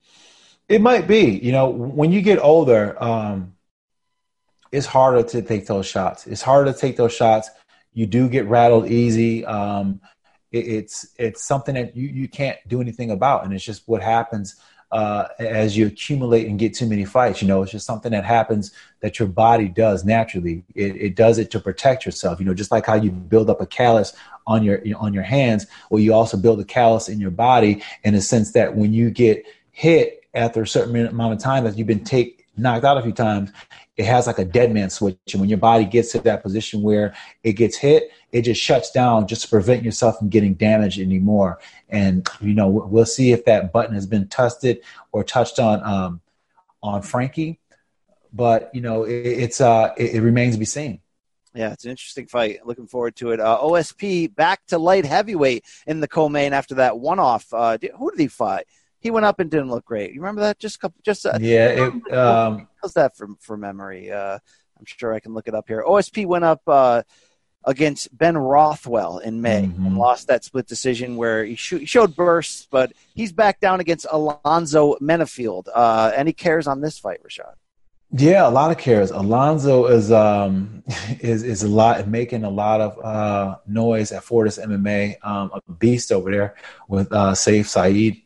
F: It might be. You know, when you get older, um, it's harder to take those shots. It's harder to take those shots. You do get rattled easy. Um, it, it's it's something that you, you can't do anything about, and it's just what happens uh, as you accumulate and get too many fights. You know, it's just something that happens that your body does naturally. It, it does it to protect yourself. You know, just like how you build up a callus on your on your hands, well, you also build a callus in your body in a sense that when you get hit after a certain amount of time that you've been take knocked out a few times, it has like a dead man switch. And when your body gets to that position where it gets hit, it just shuts down just to prevent yourself from getting damaged anymore. And, you know, we'll see if that button has been tested or touched on um, on Frankie. But, you know, it, it's uh, it, it remains to be seen.
C: Yeah, it's an interesting fight. Looking forward to it. Uh, O S P back to light heavyweight in the co-main after that one-off. Uh, who did he fight? He went up and didn't look great. You remember that? Just a couple. Just uh,
F: yeah. It, um,
C: how's that for for memory? Uh, I'm sure I can look it up here. O S P went up uh, against Ben Rothwell in May mm-hmm. and lost that split decision where he, sh- he showed bursts, but he's back down against Alonzo Menafield. Uh, any cares on this fight, Rashad?
F: Yeah, a lot of cares. Alonzo is um is is a lot making a lot of uh, noise at Fortis M M A. Um, a beast over there with uh, Saif Saeed.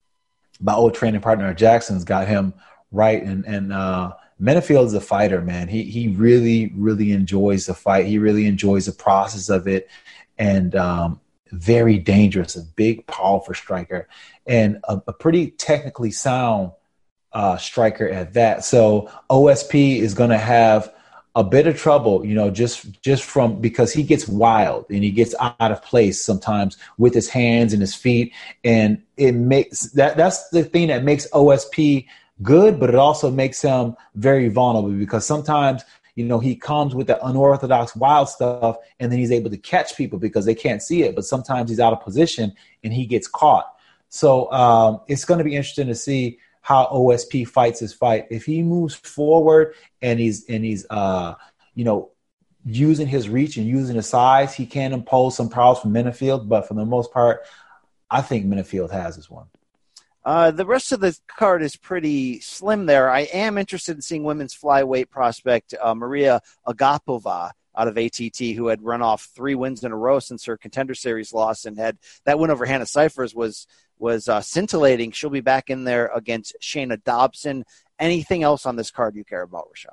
F: My old training partner Jackson's got him right, and and uh, Menafield's a fighter, man. He he really really enjoys the fight. He really enjoys the process of it, and um, very dangerous. A big, powerful striker, and a, a pretty technically sound uh, striker at that. So O S P is going to have a bit of trouble, you know, just just from because he gets wild and he gets out of place sometimes with his hands and his feet, and it makes that that's the thing that makes O S P good, but it also makes him very vulnerable because sometimes, you know, he comes with the unorthodox wild stuff and then he's able to catch people because they can't see it, but sometimes he's out of position and he gets caught. So um, it's going to be interesting to see how O S P fights his fight. If he moves forward and he's and he's uh you know using his reach and using his size, he can impose some problems from Menafield. But for the most part, I think Menafield has this one.
C: Uh, the rest of the card is pretty slim there. I am interested in seeing women's flyweight prospect uh, Maria Agapova out of A T T, who had run off three wins in a row since her Contender Series loss, and had that win over Hannah Cyphers was was uh, scintillating. She'll be back in there against Shayna Dobson. Anything else on this card you care about, Rashad?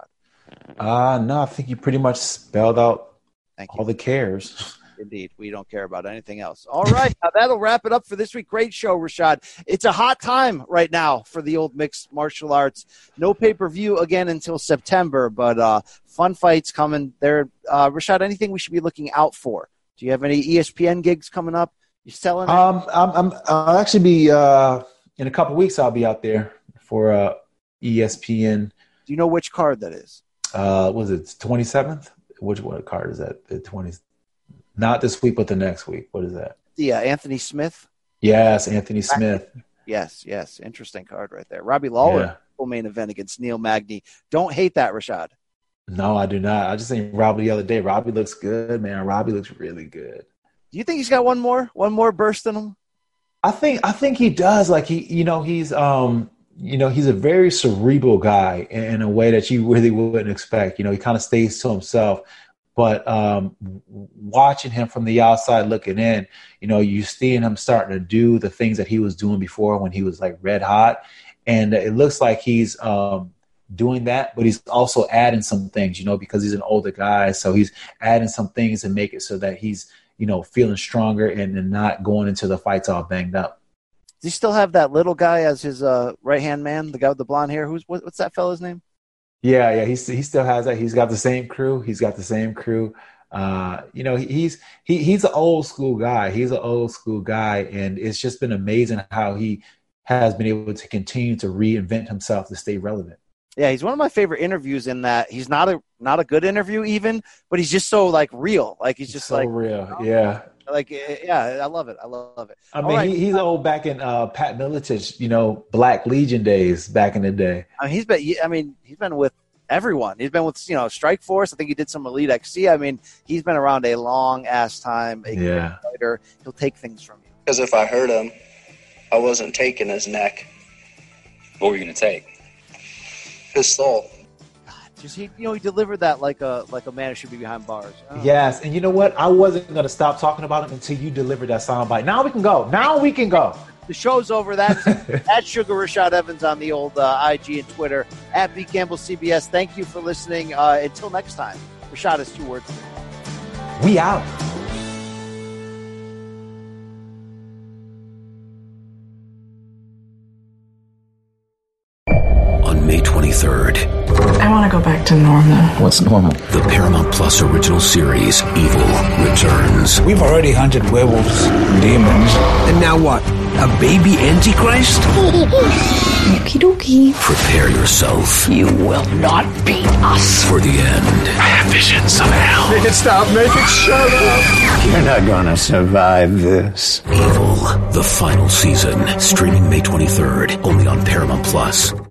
F: Uh, no, I think you pretty much spelled out
C: Thank you.
F: all the cares.
C: Indeed. We don't care about anything else. All right. Now that'll wrap it up for this week. Great show, Rashad. It's a hot time right now for the old mixed martial arts. No pay-per-view again until September, but uh, fun fights coming there. Uh, Rashad, anything we should be looking out for? Do you have any E S P N gigs coming up? You selling?
F: Um, I'm, I'm, I'll actually be, uh, in a couple weeks, I'll be out there for uh, E S P N.
C: Do you know which card that is?
F: Uh, was it twenty-seventh? Which what card is that? The twentieth? Not this week, but the next week. What is that?
C: The uh, Anthony Smith.
F: Yes, Anthony Smith.
C: Yes, yes. Interesting card right there. Robbie Lawler,
F: Yeah.
C: full main event against Neil Magny. Don't hate that, Rashad.
F: No, I do not. I just seen Robbie the other day. Robbie looks good, man. Robbie looks really good.
C: Do you think he's got one more, one more burst in him?
F: I think I think he does. Like he, you know, he's um, you know, he's a very cerebral guy in, in a way that you really wouldn't expect. You know, he kind of stays to himself. But um, watching him from the outside looking in, you know, you seeing him starting to do the things that he was doing before when he was like red hot. And it looks like he's um, doing that, but he's also adding some things, you know, because he's an older guy. So he's adding some things to make it so that he's, you know, feeling stronger and, and not going into the fights all banged up.
C: Does he still have that little guy as his uh, right-hand man, the guy with the blonde hair? Who's what, what's that fella's name?
F: Yeah, yeah, he's he still has that. He's got the same crew. He's got the same crew. Uh, you know, he, he's he he's an old school guy. He's an old school guy, and it's just been amazing how he has been able to continue to reinvent himself to stay relevant.
C: Yeah, he's one of my favorite interviews in that he's not a not a good interview even, but he's just so like real. Like he's just
F: so
C: like
F: real.
C: you know?
F: Yeah.
C: Like yeah, I love it. I love it.
F: I mean, right. he, he's old back in uh, Pat Miletich, you know, Black Legion days back in the day.
C: I mean, he's been. I mean, he's been with everyone. He's been with you know Strike Force. I think he did some Elite X C. I mean, he's been around a long ass time. A
F: yeah.
C: fighter. He'll take things from you.
J: Because if I hurt him, I wasn't taking his neck.
K: What were you gonna take?
J: His soul.
C: Just he, you know, he delivered that like a like a man who should be behind bars. Oh.
F: Yes, and you know what? I wasn't going to stop talking about him until you delivered that soundbite. Now we can go. Now we can go.
C: The show's over. That's at Sugar Rashad Evans on the old uh, I G and Twitter at B Campbell C B S. Thank you for listening. Uh, until next time, Rashad is two words.
F: We out.
A: On May twenty-third.
L: I want to go back to normal.
A: What's normal? The Paramount Plus original series, Evil, returns.
M: We've already hunted werewolves, demons.
N: And now what? A baby Antichrist?
O: Okie dokie.
A: Prepare yourself.
O: You will not beat us.
A: For the end.
N: I have visions of hell.
M: Make it stop. Make it shut up.
N: You're not gonna survive this.
A: Evil, the final season. Streaming May twenty-third. Only on Paramount Plus.